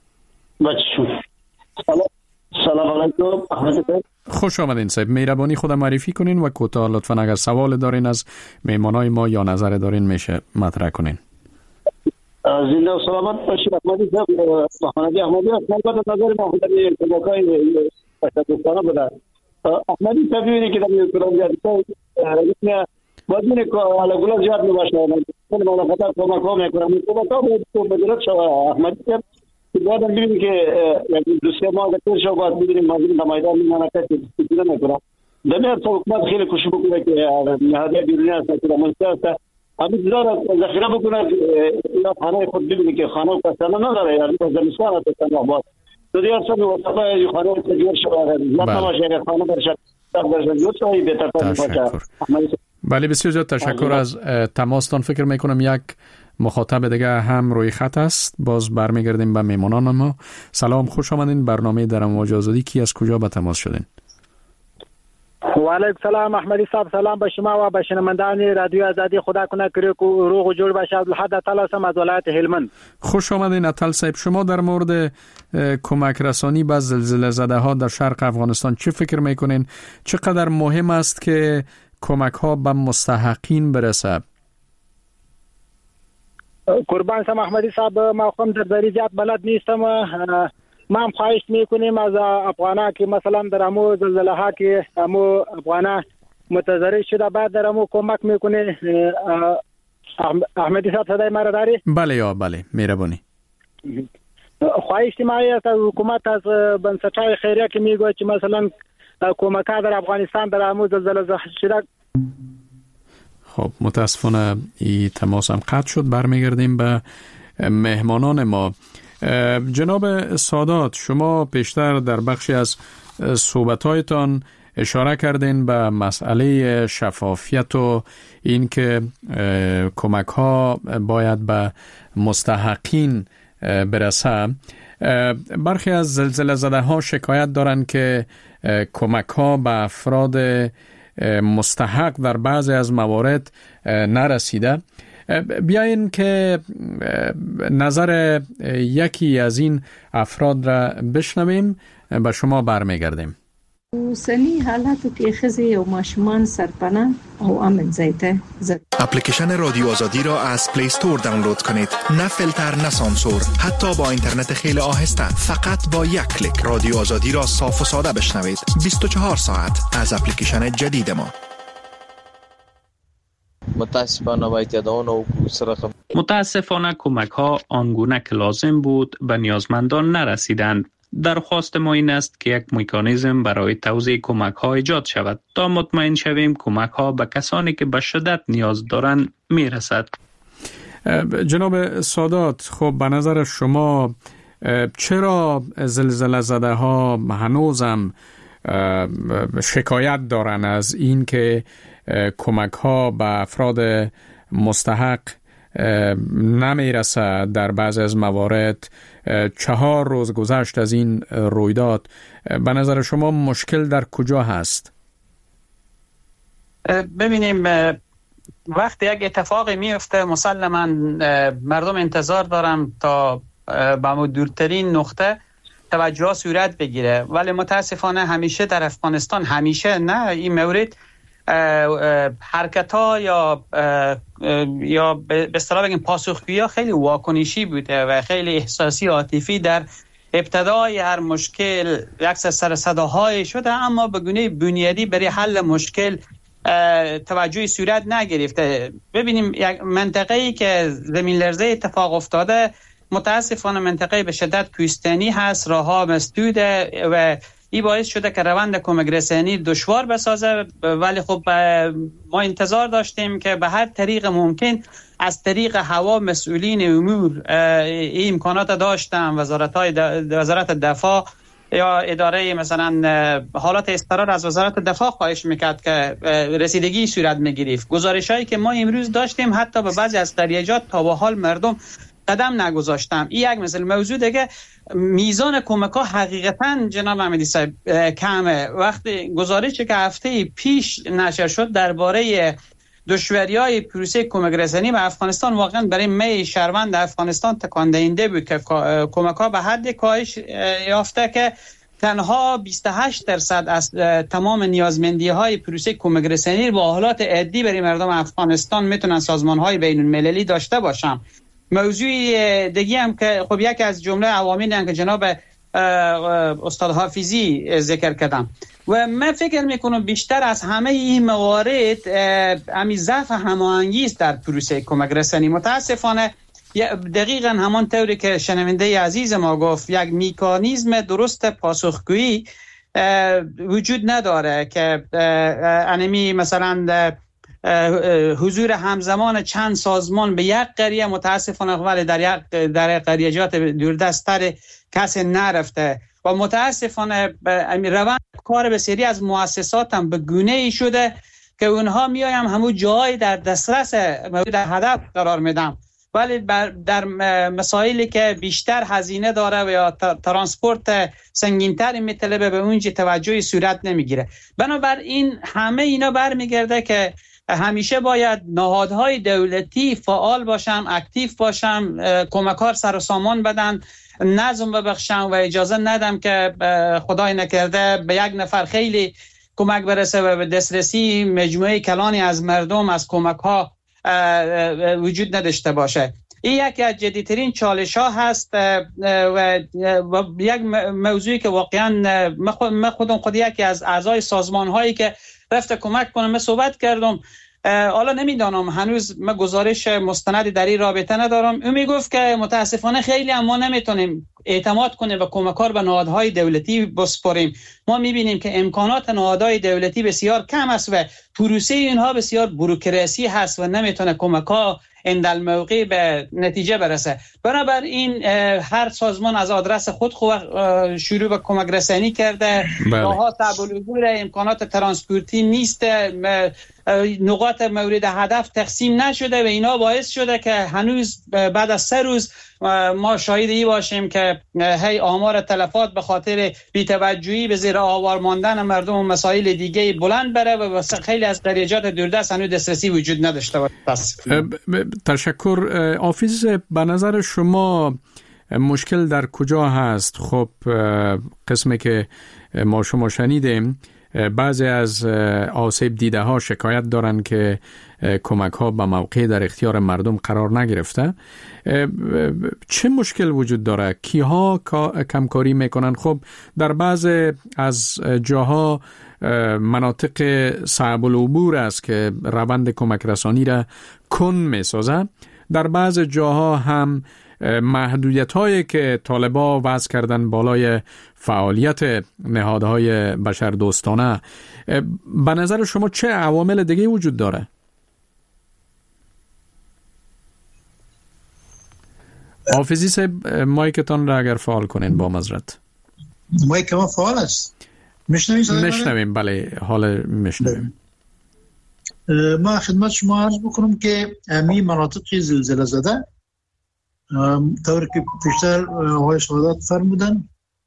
سلام سلام علیکم. احمد خوش آمدین صاحب. مهربانی خودم معرفی کنین و کوتاه لطفا اگر سوال دارین از مهمانای ما یا نظر دارین میشه مطرح کنین. زنده و سلامت باشید. احمدی صاحب، احمدی احمدی البته نظر ما خودم کمکای تشکرانه بوده. احمدی صاحب میگه که در کلام بدون که علاقه زیاد میباشه من ملاقات کمک ها میکنم کمک ها به بدلت شو. احمدی صاحب بعد میبینی که یک دو سه ماه دیر شو بعد میبینیم مازین در میدان میمونه که استفاده نمیکنه. دمیر تو حکومت خیلی کوشش بکنه که نهادهای بیرونی هست که منطقه است همین داره ذخیره بکنه یا خانه خود ببینی که خانه کسانه نداره یعنی زمستان است تمام باز تو دیگر سب وسطای خانه تغییر شده نه تماشای خانه برشت برشت یوت های بهتر باشه. بله، بسیار زیاد تشکر از تماستان. فکر میکنم یک مخاطب دیگه هم روی خط است. باز برمیگردیم به میمانان ما. سلام، خوش آمدین. برنامه در امواج آزادی. کی از کجا به تماس شدین؟ و علیکم سلام احمدی صاحب. سلام به شما و به شنوندگان رادیو آزادی. خدا کنه که روغ و جور باشه. عبدالحد اتل هستم از ولایت هلمند. خوش آمدین اتل صاحب. شما در مورد کمک رسانی به زلزله زده ها در شرق افغانستان چه فکر میکنین؟ چقدر مهم است که کمک ها به مستحقین برسه؟ قربان شم احمدی صاحب، ما خودم در دری زیاد بلد نیستم. ما هم خواهش میکنیم از افغانا که مثلا در امو زلزله ها که امو افغانا متضرر شده بعد در امو کمک میکنه. احمدی صاحب صدای ما را داری؟ بله یا بله، مهربانی. خواهش ما است از حکومت از بنسټ‌های خیریه که میگه که مثلا کمک ها در افغانستان در امو زلزله شده. خب متاسفانه این تماس هم قطع شد. برمیگردیم به مهمانان ما. جناب سادات، شما پیشتر در بخشی از صحبت‌هایتان اشاره کردین به مسئله شفافیت و این که کمک ها باید به مستحقین برسه. برخی از زلزله زده ها شکایت دارن که کمک ها به افراد مستحق در بعضی از موارد نرسیده. بیاین که نظر یکی از این افراد را بشنویم، به شما برمیگردیم. اوسنی حالاتو کې ښځې او ماشومان سرپناه او امن ځای ته ځي. اپلیکیشن رادیو آزادی را از پلی استور دانلود کنید. نه فیلتر نه سانسور، حتی با اینترنت خیلی آهسته. فقط با یک کلیک رادیو آزادی را صاف و ساده بشنوید. بیست و چهار ساعت از اپلیکیشن جدید ما. متاسفانه باید یادآور و متاسفانه کمک ها آنگونه که لازم بود به نیازمندان نرسیدند. درخواست ما این است که یک مکانیزم برای توزیع کمک ها ایجاد شود تا مطمئن شویم کمک ها به کسانی که به شدت نیاز دارند می رسد. جناب سادات، خب به نظر شما چرا زلزله زده ها هنوزم شکایت دارن از این که کمک ها به افراد مستحق نمی رسد؟ در بعضی از موارد چهار روز گذشت از این رویداد. به نظر شما مشکل در کجا هست؟ ببینیم وقتی یک اتفاقی میفته مسلما مردم انتظار دارن تا به دورترین نقطه توجه صورت بگیره، ولی متاسفانه همیشه در افغانستان، همیشه نه، این مورد حرکت ها یا یا به اصطلاح بگیم پاسخگویی ها خیلی واکنشی بوده و خیلی احساسی عاطفی در ابتدای هر مشکل یک سر صداهای شده، اما به گونه بنیادی برای حل مشکل توجهی صورت نگرفته. ببینیم یک منطقه‌ای که زمین لرزه اتفاق افتاده متاسفانه منطقه به شدت کوهستانی هست، راهها مسدوده و این باعث شده که روند کمک رسانی دشوار بسازه، ولی خب ما انتظار داشتیم که به هر طریق ممکن از طریق هوا مسئولین امور این امکانات داشتن. وزارت های وزارت دفاع یا اداره مثلا حالات اضطرار از وزارت دفاع خواهش میکرد که رسیدگی صورت میگرفت. گزارش هایی که ما امروز داشتیم حتی به بعضی از قریجات تا به حال مردم قدم نگذاشتم. این یک مثل موضوع دیگه، میزان کمک ها حقیقتا جناب احمدی صاحب کمه. وقتی گزارشی که هفته پیش نشر شد درباره دشواری‌های پروسه کمک رسانی به افغانستان، واقعا برای می شهروند افغانستان تکان دهنده بود که کمک ها به حد کاهش یافته که تنها بیست و هشت درصد از تمام نیازمندی های پروسه کمک رسانی با حالات عادی برای مردم افغانستان میتونن سازمان های بین المللی داشته باشن. موضوع دیگه هم که خب یکی از جمله عواملی هم که جناب استاد حافظی ذکر کردم و من فکر میکنم بیشتر از همه این موارد امی ضعف هماهنگی است در پروسه کمک رسانی. متاسفانه دقیقاً همان طوری که شنونده عزیز ما گفت، یک مکانیزم درست پاسخگویی وجود نداره که انمی مثلا حضور همزمان چند سازمان به یک قریه، متاسفانه ولی در یک در قریجات دوردست‌تر کسی نرفته و متاسفانه روند کار بسیاری از مؤسسات هم به گونه‌ای شده که اونها میایم همون جای در دسترس مورد هدف قرار میدن، ولی در مسائلی که بیشتر هزینه داره و یا ترانسپورت سنگین‌تر میطلبه به اونجا توجهی صورت نمیگیره. بنابراین همه اینا برمیگرده که همیشه باید نهادهای دولتی فعال باشن، اکتیو باشن، کمکار سر و سامان بدن، نظم ببخشن و اجازه ندم که خدای نکرده به یک نفر خیلی کمک برسه و به دسترسی مجموعه کلانی از مردم از کمک ها وجود نداشته باشه. این یکی از جدیترین چالش ها هست و یک موضوعی که واقعا من خودم خود یکی از اعضای سازمان هایی که رفته کمک کنم من صحبت کردم، حالا نمیدانم هنوز من گزارش مستندی در این رابطه ندارم. اون میگفت که متاسفانه خیلی هم ما نمیتونیم اعتماد کنیم و کمکار به نهادهای دولتی بسپاریم. ما میبینیم که امکانات نهادهای دولتی بسیار کم است و پروسه اینها بسیار بوروکراسی هست و نمیتونه کمک‌ها اندل موقع به نتیجه برسه. بنابراین هر سازمان از آدرس خود خود شروع به کمک رسانی کرده. راه‌ها صعب العبور، امکانات ترانسپورتی نیست، نقاط مورد هدف تقسیم نشده و اینا باعث شده که هنوز بعد از سه روز ما شاهد ای باشیم که هی آمار تلفات به خاطر بی‌توجهی به زیر آوار ماندن مردم و مسائل دیگه بلند بره و خیلی از قریجات دوردست هنوز دسترسی وجود نداشته باشه. تشکر. حافظ، به نظر شما مشکل در کجا هست؟ خب قسمی که ما شما شنیدیم بعضی از آسیب دیده ها شکایت دارن که کمک ها به موقع در اختیار مردم قرار نگرفته. چه مشکل وجود داره؟ کیها کمکاری میکنن؟ خب در بعضی از جاها مناطق صعب العبور است که روند کمک رسانی را کن میسازه. در بعض جاها هم محدودیت هایی که طالبا وضع کردن بالای فعالیت نهادهای بشردوستانه، به نظر شما چه عوامل دیگه وجود داره؟ حافظی صاحب مایکتان را اگر فعال کنین با معذرت. مایک ما فعال است. میشنویم؟ میشنویم، بله، حال میشنویم. ما خدمت شما عرض بکنم که امی مناطق زلزله زده طور که پیشتر آقای سعادت فرمودن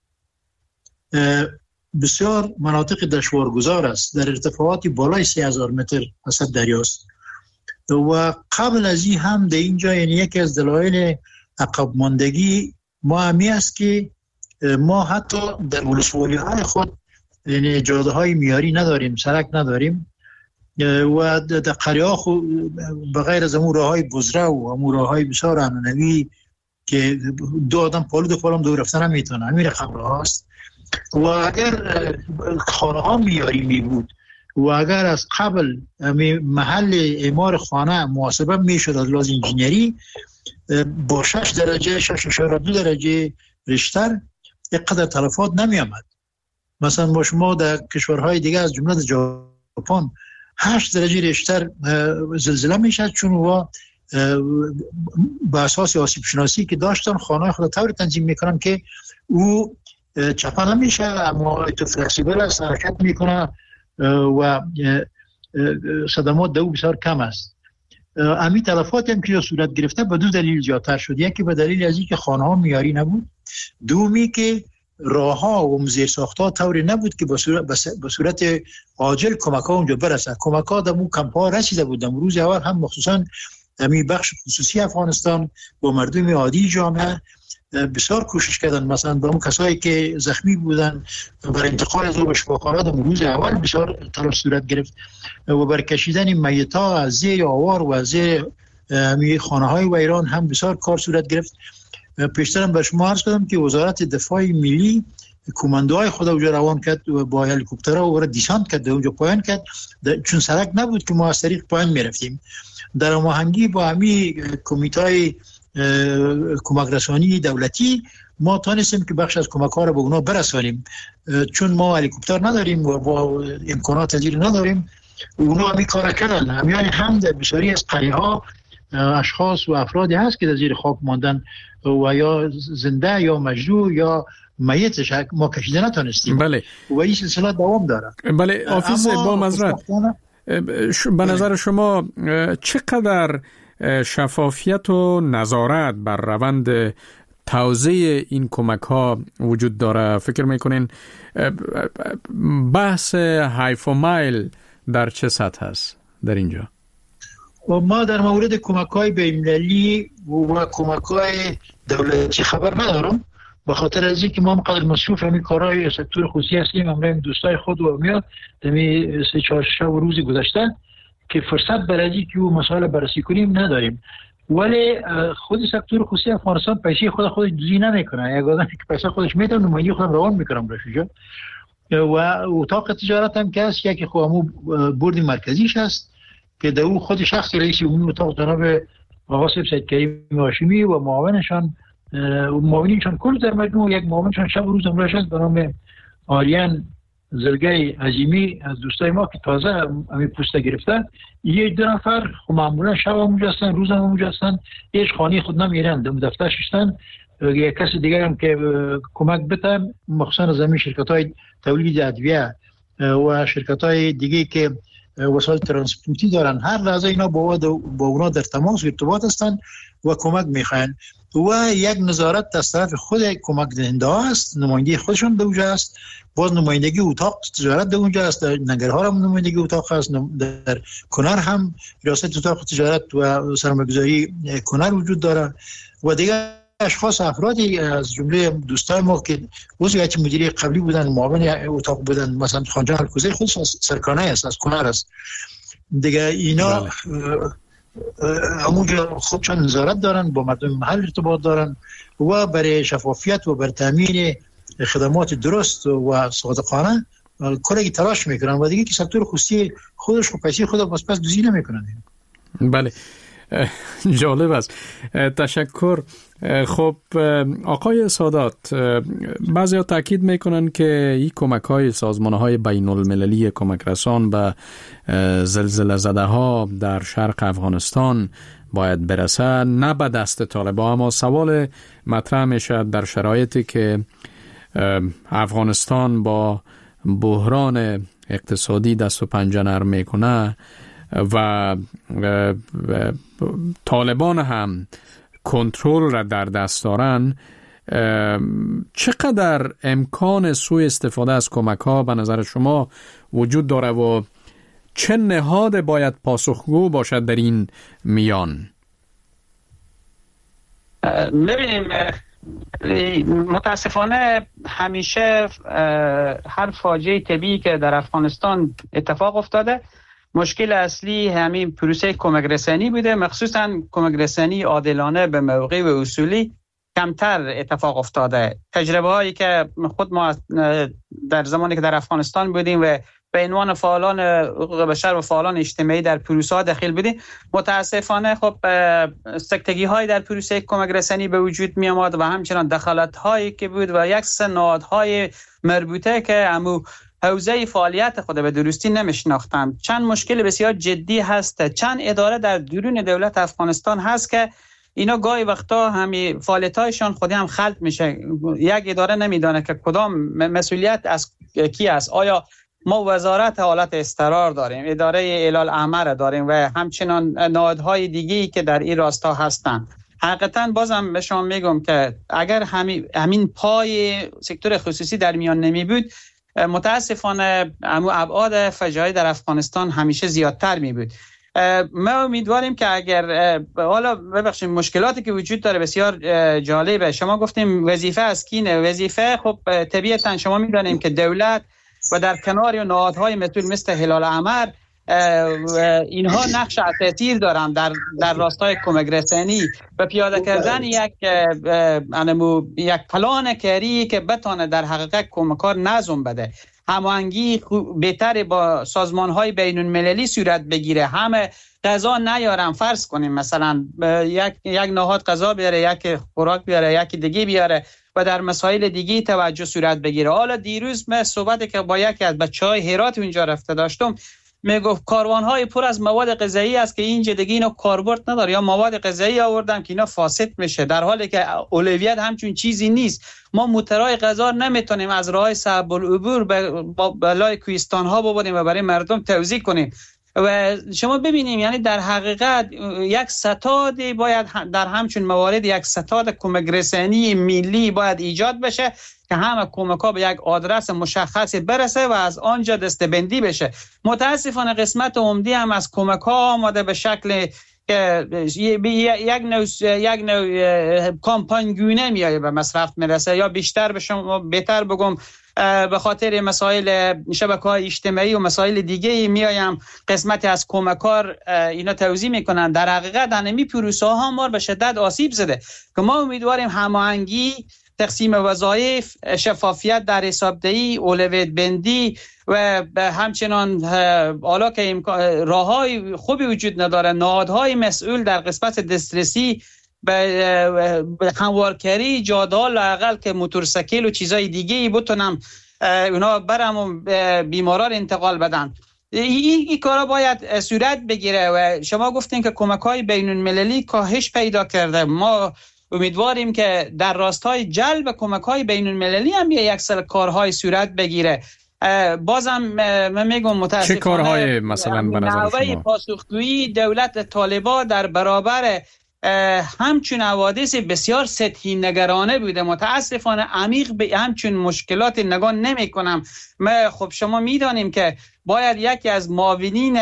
بسیار مناطق دشوارگذار است، در ارتفاعاتی بالای سی هزار متر وسط دریاست و قبل از این هم در اینجا یعنی یکی از دلایل عقب ماندگی ما همی است که ما حتی در ولسوالی های خود یعنی جاده های میاری نداریم، سرک نداریم و در قریه ها خود بغیر از امون راه های بزره و امون راه های بسیار عنعنوی که دو آدم پالو دو پالم دو رفتن هم میتونن همین رقم راه هست و اگر خانه ها میاری می بود و اگر از قبل محل اعمار خانه محاسبه میشد از لحاظ انجینیری با شش درجه شش اشاره دو درجه ریشتر اینقدر تلفات نمی آمد. مثلا با شما در کشورهای دیگه از جمله ژاپن هشت درجه ریشتر زلزله میشد چون و به اساس آسیب شناسی که داشتن خانه خود طور تنظیم میکنن که او چپا نمیشه اما تو فلکسیبل است، حرکت میکنه و صدمات دو بسیار کم است. امی تلفات هم که صورت گرفته به دو دلیل زیادتر شد. یکی به دلیل از اینکه خانه ها میاری نبود، دومی که راه ها و زیر ساخت ها طوری نبود که به صورت, به صورت عاجل کمک ها اونجا برسه. کمک ها در اون کمپ ها رسیده بود. در روز اول هم مخصوصا امی بخش خصوصی افغانستان با مردم عادی جامعه بسیار کوشش کردن، مثلا با اون کسایی که زخمی بودن برای انتقال از او به شفاخانه در روز اول بسیار تلاش صورت گرفت و برای کشیدن میت ها از زیر آوار و از زیر امی خانه های ویران هم بسیار کار صورت گرفت. پیشترم به شما عرض کردم که وزارت دفاع ملی کماندوهای خود اونجا روان کرد و با هلیکوپترها و دیسانت کرد اونجا پایین کرد چون سرک نبود که ما از طریق پایین میرفتیم. در هماهنگی با همی کمیته کمک رسانی دولتی ما تانستیم که بخش از کمک ها را به اونا برسانیم چون ما هلیکوپتر نداریم و با امکانات زیر نداریم. اونا همی کار کردن. همیان هم در بسیاری از قریه ها اشخاص و افرادی هست که در زیر خاک ماندن و یا زنده یا مجروح یا میتش ما کشیده نتونستیم. بله. و این سلسله دوام داره. بله حافظ با معذرت به نظر شما چقدر شفافیت و نظارت بر روند توزیع این کمک ها وجود داره؟ فکر میکنین بحث هایف و مایل در چه سطح هست در اینجا؟ و ما در مورد کمک های بین‌المللی و کمک های دولتی خبر ندارم به خاطر از اینکه ما مقدر مصروف همین کارهای سکتور خصوصی هستیم. امروز دوستای خود و میاد دمی سه چهار شب و روزی گذشته که فرصت برای اینکه او مسائل بررسی کنیم نداریم. ولی خود سکتور خصوصی افغانستان پیسه خود خودش دوزی نمیکنه. یک آدمی که پیسه خودش میده نمایندگی خودم روان میکنم برشجا و اتاق تجارت هم که هست یکی خودمو بورد مرکزیش هست که در او خود شخص رئیس عمومی اتاق جناب آقا سید کریم هاشمی و معاونشان و معاونینشان کل در مجموع یک معاونشان شب و روز امروز هست به نام آریان زلگی عظیمی از دوستای ما که تازه همین پوسته گرفتن. یه دو نفر معمولا شب هم اونجا هستن روز هم اونجا هستن، هیچ خانه خود نمیرن، در دفتر ششتن. یک کسی دیگر هم که کمک بتن مخصوصا از همین شرکت های تولید ادویه و شرکت های دیگه که وسایل ترانسپورتی دارن هر لحظه اینا با با اونا در تماس و ارتباط هستن و کمک میخواین. و یک نظارت از طرف خود کمک دهنده ها است، نماینده خودشون در اونجا است، باز نمایندگی اتاق تجارت در اونجا است، در ننگرهار هم نمایندگی اتاق است، در کنر هم ریاست اتاق تجارت و سرمایه‌گذاری کنر وجود داره و دیگر اشخاص افرادی از جمله دوستای ما که عضو هیئت مدیره قبلی بودن، معاون اتاق بودن، مثلا خانجان الکوزی خودش از سرکانه است، از کنر است دیگه. اینا همونجا خودشان نظارت دارن، با مردم محل ارتباط دارن و برای شفافیت و بر تامین خدمات درست و صادقانه کلی تلاش میکنن و دیگه که سکتور خصوصی خودش و پیسه خود پس پس دوزی نمیکنن. بله، جالب است. تشکر. خب آقای سادات، بعضی ها تاکید میکنن که این کمک های سازمان های بین المللی کمک رسان به زلزله زده ها در شرق افغانستان باید برسه، نه به دست طالبان. اما سوال مطرح میشه در شرایطی که افغانستان با بحران اقتصادی دست و پنجه نرم میکنه و طالبان هم کنترل را در دست دارن، چقدر امکان سوء استفاده از کمک ها به نظر شما وجود داره و چه نهاد باید پاسخگو باشد در این میان؟ ببینیم، متاسفانه همیشه هر فاجعه طبیعی که در افغانستان اتفاق افتاده، مشکل اصلی همین پروسه کمک رسانی بوده، مخصوصا کمک رسانی عادلانه به موقع و اصولی کمتر اتفاق افتاده. تجربه هایی که خود ما در زمانی که در افغانستان بودیم و به عنوان فعالان حقوق بشر و فعالان اجتماعی در پروسه ها داخل بودیم، متاسفانه خب سکتگی های در پروسه کمک رسانی به وجود می آمد و همچنان دخالت هایی که بود و یک سناد های مربوطه که امو حوزه فعالیت خود به درستی نمیشناختم. چند مشکل بسیار جدی هست، چند اداره در درون دولت افغانستان هست که اینا گاهی وقتا همی فعالیتایشان خودی هم خلط میشه. یک اداره نمیدانه که کدام مسئولیت از کی است. آیا ما وزارت حالت اضطرار داریم، اداره اعلال امر داریم و همچنان نهادهای دیگه‌ای که در این راستا هستند. حقیقتا بازم به شما میگم که اگر همین همین پای سکتور خصوصی در میان نمی بود، متاسفانه ابعاد فجایع در افغانستان همیشه زیادتر می بود. ما امیدواریم که اگر حالا ببخشید مشکلاتی که وجود داره بسیار جالبه. شما گفتیم وظیفه از کینه، وظیفه خب طبیعتا شما میدانیم که دولت و در کنار نهادهای مسئول مثل هلال احمر اینها نقش اساسی دارن در در راستای کمک رسانی و پیاده کردن یک انمو یک پلان کاری که بتونه در حقیقت کمکار نظم بده، هماهنگی بهتر با سازمان‌های بین‌المللی صورت بگیره. همه غذا نیارن، فرض کنیم مثلا یک یک نهاد غذا بیاره، یک خوراک بیاره، یک دیگه بیاره و در مسائل دیگه توجه صورت بگیره. حالا دیروز من صحبتی که با یکی از بچهای هرات اونجا رفته داشتم، میگفت کاروان‌های پر از مواد غذایی است که اینجا دیگه اینا کاربرد نداره، یا مواد غذایی آوردن که اینا فاسد میشه، در حالی که اولویت همچون چیزی نیست. ما موترهای غذا نمیتونیم از راه صعب العبور به بالای کوهستان‌ها ببریم و برای مردم توزیع کنیم. و شما ببینیم یعنی در حقیقت یک ستاد باید در همچون موارد یک ستاد کمک رسانی ملی باید ایجاد بشه که همه کمک‌ها به یک آدرس مشخصی برسه و از آنجا دسته‌بندی بشه. متاسفانه قسمت عمدی هم از کمک‌ها آمده به شکل یک نوع یک نوع کامپانگونه میایه به مصرف میرسه، یا بیشتر به شما بهتر بگم به خاطر مسائل شبکه‌های اجتماعی و مسائل دیگه میایم قسمتی از کمکار اینا توزیع میکنن. در حقیقت انمی پروسه ها ما به شدت آسیب زده که ما امیدواریم هماهنگی، تقسیم وظایف، شفافیت در حسابدهی، اولویت بندی و همچنان حالا که راههای خوبی وجود نداره، نهادهای مسئول در قسمت دسترسی به هموارکری جادال لااقل که موتورسیکل و چیزای دیگه ای بتونم اونا برم و بیماران انتقال بدن. این ای کارا باید صورت بگیره و شما گفتین که کمک‌های بین‌المللی کاهش پیدا کرده. ما امیدواریم که در راستای جلب کمک‌های بین‌المللی هم یک سری کارهای صورت بگیره. بازم من میگم متاسفانه چه کارهای مثلا به نظر شما؟ نحوه پاسخگویی دولت طالبان در برابر همچون حوادث بسیار سطحی نگرانه بوده. متاسفانه عمیق به همچون مشکلات نگاه نمی کنم. ما خب شما میدانیم که باید یکی از معاونین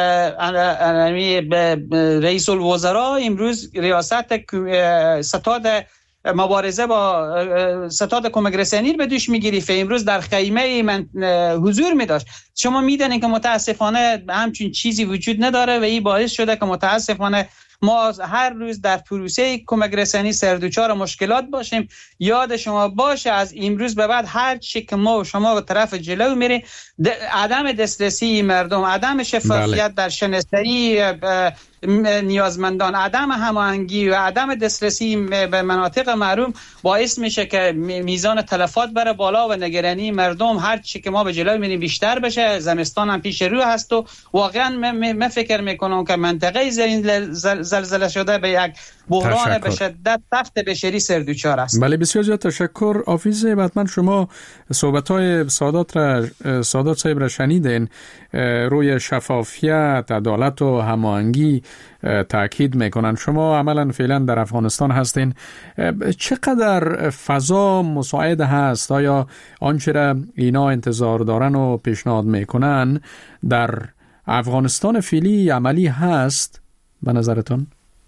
رئیس الوزراء امروز ریاست ستاد مبارزه با ستاد کمک رسانی به دوش میگیری، امروز در خیمه من حضور میداشت. شما میدانید که متاسفانه همچین چیزی وجود نداره و این باعث شده که متاسفانه ما هر روز در پروسه کمک رسانی سردوچار مشکلات باشیم. یاد شما باشه از امروز به بعد هر چی که ما و شما به طرف جلو میریم، عدم دسترسی مردم، عدم شفافیت بله. در شناسایی نیازمندان، عدم هماهنگی و عدم دسترسی به مناطق محروم باعث میشه که میزان تلفات بره بالا و نگرانی مردم هر چی که ما به جلو میریم بیشتر بشه. زمستان هم پیش رو هست و واقعا من فکر میکنم که منطقه زلزله شده به یک بحران به شدت سخت بشری سردوچار است. بله بسیار زیاد تشکر. آفیز بتمن، شما صحبت‌های سادات را سادات صاحب را شنیدین، روی شفافیت، عدالت و هماهنگی تاکید میکنن. شما عملا فعلا در افغانستان هستین، چقدر فضا مساعد هست؟ آیا آنچه را اینا انتظار دارن و پیشنهاد میکنن در افغانستان فعلی عملی هست به نظرتون؟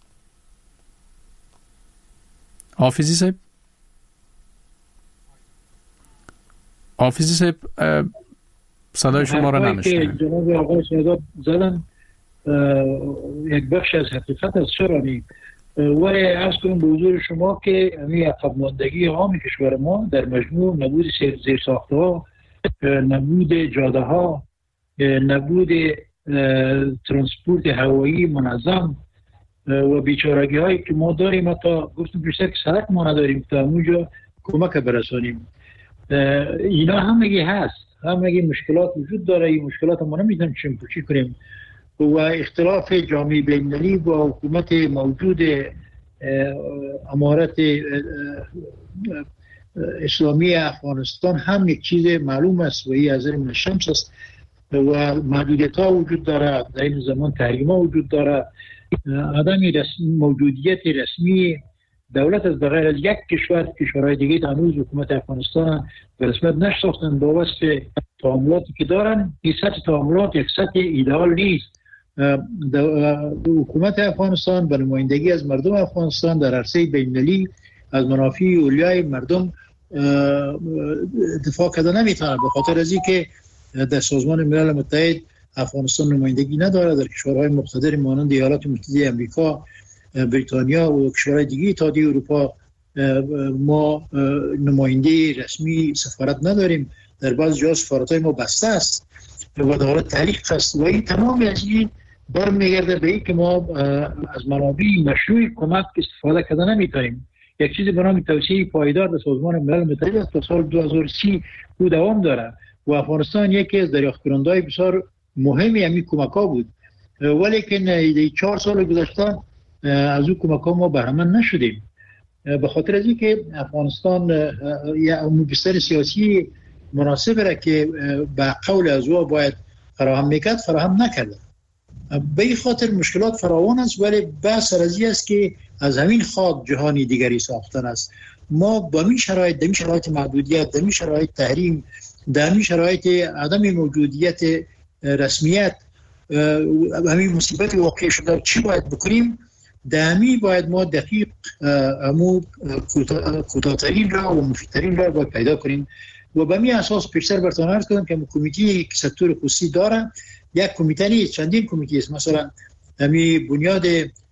حافظی صاحب حافظی صاحب صدای شما را نمیشنویم. جناب آقای سادات زدن یک بخش از حقیقت از چرانی ولی عرض کنم به حضور شما که همین عقب ماندگی عام کشور ما در مجموع نبود زیرساخته ها، نبود جاده ها، نبود ترانسپورت هوایی منظم و بیچارگی هایی که ما داریم، حتی گفتم بیشتر که سرک ما نداریم تا اونجا کمک برسانیم، اینا همگی هست، همگی مشکلات وجود داره. این مشکلات ما نمیدونم چیم پوچی کنیم و اختلاف جامعه بین‌المللی با حکومت موجود امارت اسلامی افغانستان هم یک چیز معلوم است و این از من شمس است و محدودیت ها وجود داره، در این زمان تحریم ها وجود داره، عدم رسمی موجودیت رسمی دولت از بغیر از یک کشور کشورهای دیگه هنوز حکومت افغانستان به رسمیت نشناختن با واسه تعاملاتی که دارن. این سطح تعاملات یک سطح ایدئال نیست. حکومت افغانستان به نمایندگی از مردم افغانستان در عرصه بین‌المللی از منافع اولیای مردم دفاع کرده نمیتونه، به خاطر از اینکه در سازمان ملل متحد افغانستان نمایندگی نداره. در کشورهای مقتدر مانند ایالات متحده آمریکا، بریتانیا و کشورهای دیگه اتحادیه اروپا ما نماینده رسمی سفارت نداریم. در بعض جاها سفارت‌های ما بسته است و داره تعلیق است و این تمام از این برمیگرده به این که ما از منابع مشروع کمک استفاده کرده نمیتونیم. یک چیزی به نام توسعه پایدار در سازمان ملل متحد تا سال دو هزار و سی او دوام داره و افغانستان یکی از دریافت کننده‌های بسیار مهمی همین کمک‌ها بود، ولی که در چهار سال گذشته از او کمک‌ها ما بهره‌مند نشدیم به خاطر از اینکه افغانستان یا بستر سیاسی مناسب را که به قول از او باید فراهم میکرد فراهم نکرده. به این خاطر مشکلات فراوان است، ولی بحث سرازی است که از همین خاک جهانی دیگری ساختن است. ما با این شرایط، در این شرایط محدودیت، در این شرایط تحریم، در این شرایط عدم موجودیت رسمیت، همین مصیبت واقع شده چی باید بکنیم؟ دمی باید ما دقیق امو کوتاه‌ترین را و مفیدترین را باید پیدا کنیم و به می اساس پیشتر برتان عرض کردم که کمیته که سکتور خصوصی داره یک کمیته نیست، چندین کمیته است. مثلا همی بنیاد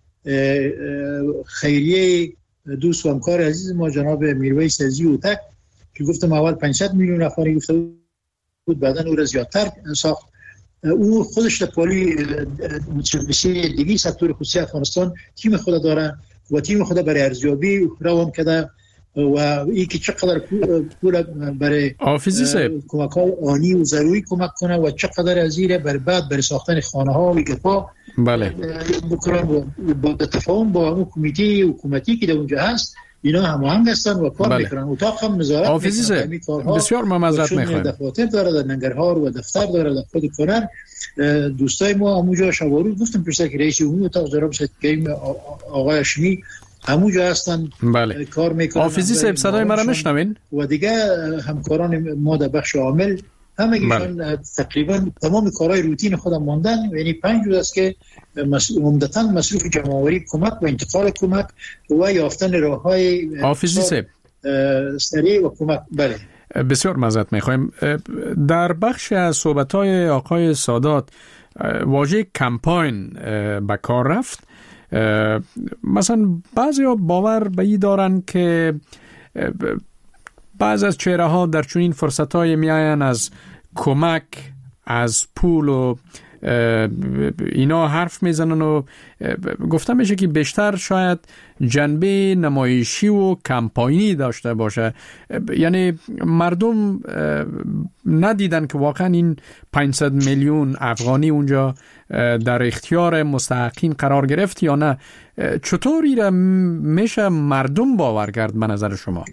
خیریه دوست و همکار عزیز ما جناب میرویس عزیزی اوتک که گفتم اول پانصد میلیون افغانی گفته بود، بعدن او را زیادتر ساخت. او خودش در پالی متشبسی دیگی سکتور خصوصی افغانستان تیم خود داره و تیم خود برای ارزیابی روان کرده و این که چقدر پول برای کمک‌های آنی و ضروری کمک کنه و چقدر از این برای بعد برای ساختن خانه‌ها و گپا بله بکنن با تفاهم با اون کمیته حکومتی که در اونجا هست اینا هماهنگ هستن و کار بله. میکنن. اتاق هم نظارت میکنه. بسیار معذرت میخوایم. دفاتر داره، در ننگرهار و دفتر داره، در خود کنر. دوستای ما همونجا شوارو گفتم پیشتر که رئیس عمومی اتاق جناب سید کریم آقای هاشمی همونجا هستن. بله. کار میکنن. حافظی صاحب صدای مرا میشنوین؟ و دیگه همکاران ما در بخش عامل همگیشون بله. تقریبا تمام کارهای روتین خودم ماندن. یعنی پنج روز است که عمدتاً مصروف جمع‌آوری کمک و انتقال کمک و یافتن راه‌های حافظی صاحب سریع و کمک. بله. بسیار معذرت میخوایم. در بخش از صحبت‌های آقای سادات واژه کمپاین به کار رفت. مثلا بعضیا باور به این دارن که بعض از چهره ها در چنین فرصت های می آین از کمک، از پول و اینا حرف میزنن و گفتم میشه که بیشتر شاید جنبه نمایشی و کمپاینی داشته باشه. یعنی مردم ندیدن که واقعا این پانصد میلیون افغانی اونجا در اختیار مستحقین قرار گرفت یا نه. چطوری را میشه مردم باور کرد به نظر شما؟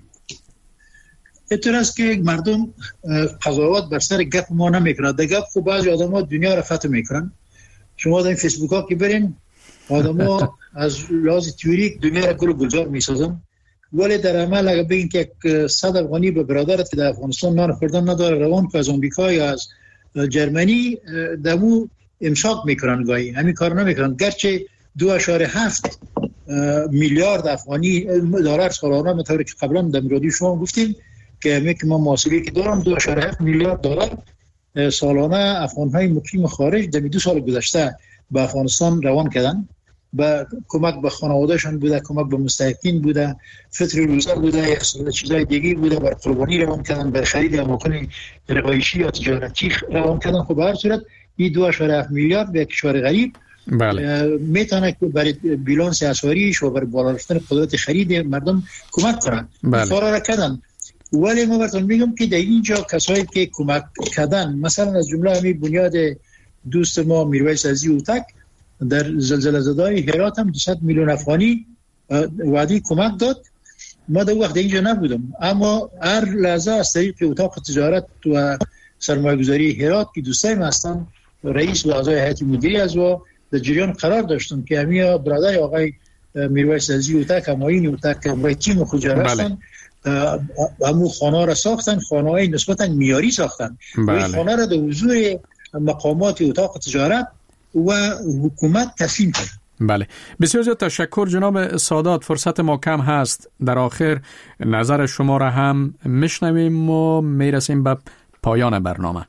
اینطور است که مردم قضاوت بر سر گپ ما نمیکنند. در گپ خب بعضی آدم ها دنیا را فتح میکنن. شما در این فیسبوک ها که برین آدم ها از لحاظ تیوریک دنیا را گل گلزار میسازن، ولی در عمل اگر بگین که صد افغانی به برادرت که در افغانستان نان خوردن نداره روان که از آمریکا یا از جرمنی دمو امساک میکنن، گاهی همین کار نمیکنن. گرچه دو اشاره هفت میلیارد افغانی دلار سالانه مطابق که قبلا در رادیو شما گفتیم که همه که ما محاسبه که دارم دو اشاره هفت میلیارد دلار سالانه افغان‌های مقیم خارج در دو سال گذشته به افغانستان روان کردن. با کمک به خانوادهشان بوده، کمک به مستحقین بوده، فطر روزه بوده، یک چیزای دیگه بوده، بر قربانی روان کردن، بر خرید اماکن رهایشی یا تجارتی روان کردن. خب به هر صورت این دو اشاره هفت میلیارد به کشور غریب بله. میتونه که برای بیلانس اسعاریش و برای بالا رفتن قدرت خرید مردم کمک کنن. بله. کارا را کردن. ولی ما براتون میگم که در اینجا کسایی که کمک کردن، مثلا از جمله همین بنیاد دوست ما میرویس عزیزی اوتک در زلزله زده‌های هرات هم دویست میلیون افغانی وعده کمک داد. ما در وقت اینجا نبودم، اما هر لحظه از طریق اتاق تجارت و سرمایه‌گذاری هرات که دوستای ما هستن، رئیس و اعضای هیئت مدیره از و در جریان قرار داشتن که همین برادر آقای میرویس عزیزی اوتک همایون اوتک برای تیم خجار هستن. همون خانه را ساختن، خانه های نسبتا میاری ساختن. بله. و خانه را در حضور مقامات اتاق تجارت و حکومت تسلیم کرد. بله. بسیار زیاد تشکر جناب سادات. فرصت ما کم هست، در آخر نظر شما را هم میشنویم و میرسیم به پایان برنامه.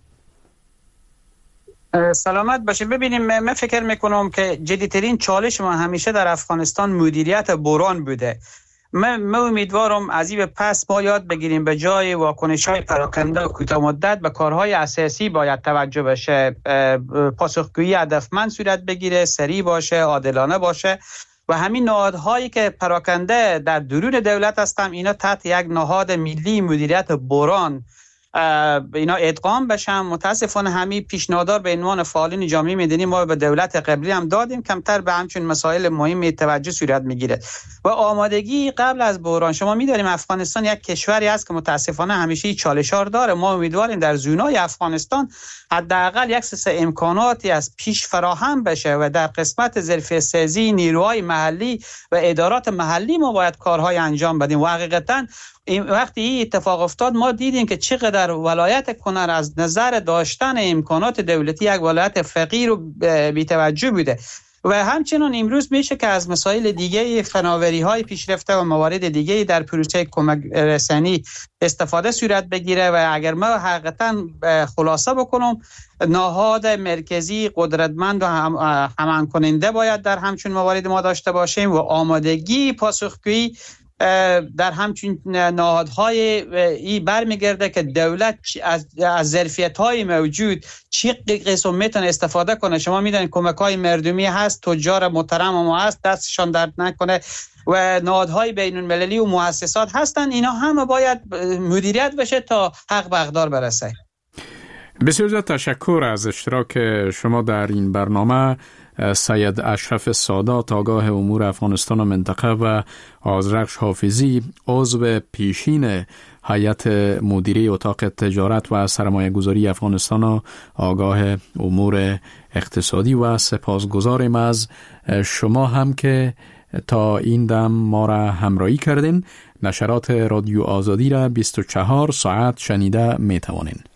سلامت باشید. ببینیم، من فکر میکنم که جدیترین چالش ما همیشه در افغانستان مدیریت بحران بوده. من امیدوارم از این پس ما یاد بگیریم به جای واکنش‌های پراکنده و کوتاه مدت به کارهای اساسی باید توجه بشه. پاسخگویی هدفمند صورت بگیره، سریع باشه، عادلانه باشه و همین نهادهایی که پراکنده در درون دولت هستن اینا تحت یک نهاد ملی مدیریت بحران اینا ادغام بشن. متاسفانه همین پیشنهادار به عنوان فعالین جامعه مدنی ما به دولت قبلی هم دادیم، کمتر به همچین مسائل مهم توجه صورت میگیره و آمادگی قبل از بحران. شما میداریم افغانستان یک کشوری است که متاسفانه همیشه چالش‌ها داره. ما امیدواریم در زونای افغانستان حداقل یک سلسله امکاناتی از پیش فراهم بشه و در قسمت ظرفیت سازی نیروهای محلی و ادارات محلی ما باید کارهای انجام بدیم. و حقیقتاً این وقتی این اتفاق افتاد ما دیدیم که چقدر ولایت کنر از نظر داشتن امکانات دولتی یک ولایت فقیر و بی‌توجه بوده و همچنین امروز میشه که از مسائل دیگه فناوری های پیشرفته و موارد دیگه در پروسه کمک رسانی استفاده صورت بگیره. و اگر ما حقیقتا خلاصه بکنم، نهاد مرکزی قدرتمند و همان کننده باید در همچون موارد ما داشته باشیم و آمادگی پاسخگویی در همچین نهادهای این برمیگرده که دولت از از ظرفیت‌های موجود چی قسم میتونه استفاده کنه. شما میدونید کمک‌های مردمی هست، تجار محترم ما هست، دستشان درد نکنه و نهادهای بین‌المللی و مؤسسات هستن. اینا همه باید مدیریت بشه تا حق به اقدار برسه. بسیار زیاد تشکر از اشتراک شما در این برنامه. سید اشرف سادات آگاه امور افغانستان و منطقه و آذرخش حافظی عضو پیشین هیئت مدیره اتاق تجارت و سرمایه گذاری افغانستان و آگاه امور اقتصادی و سپاسگزاریم از شما هم که تا این دم ما را همراهی کردین. نشرات رادیو آزادی را بیست و چهار ساعت شنیده می توانین.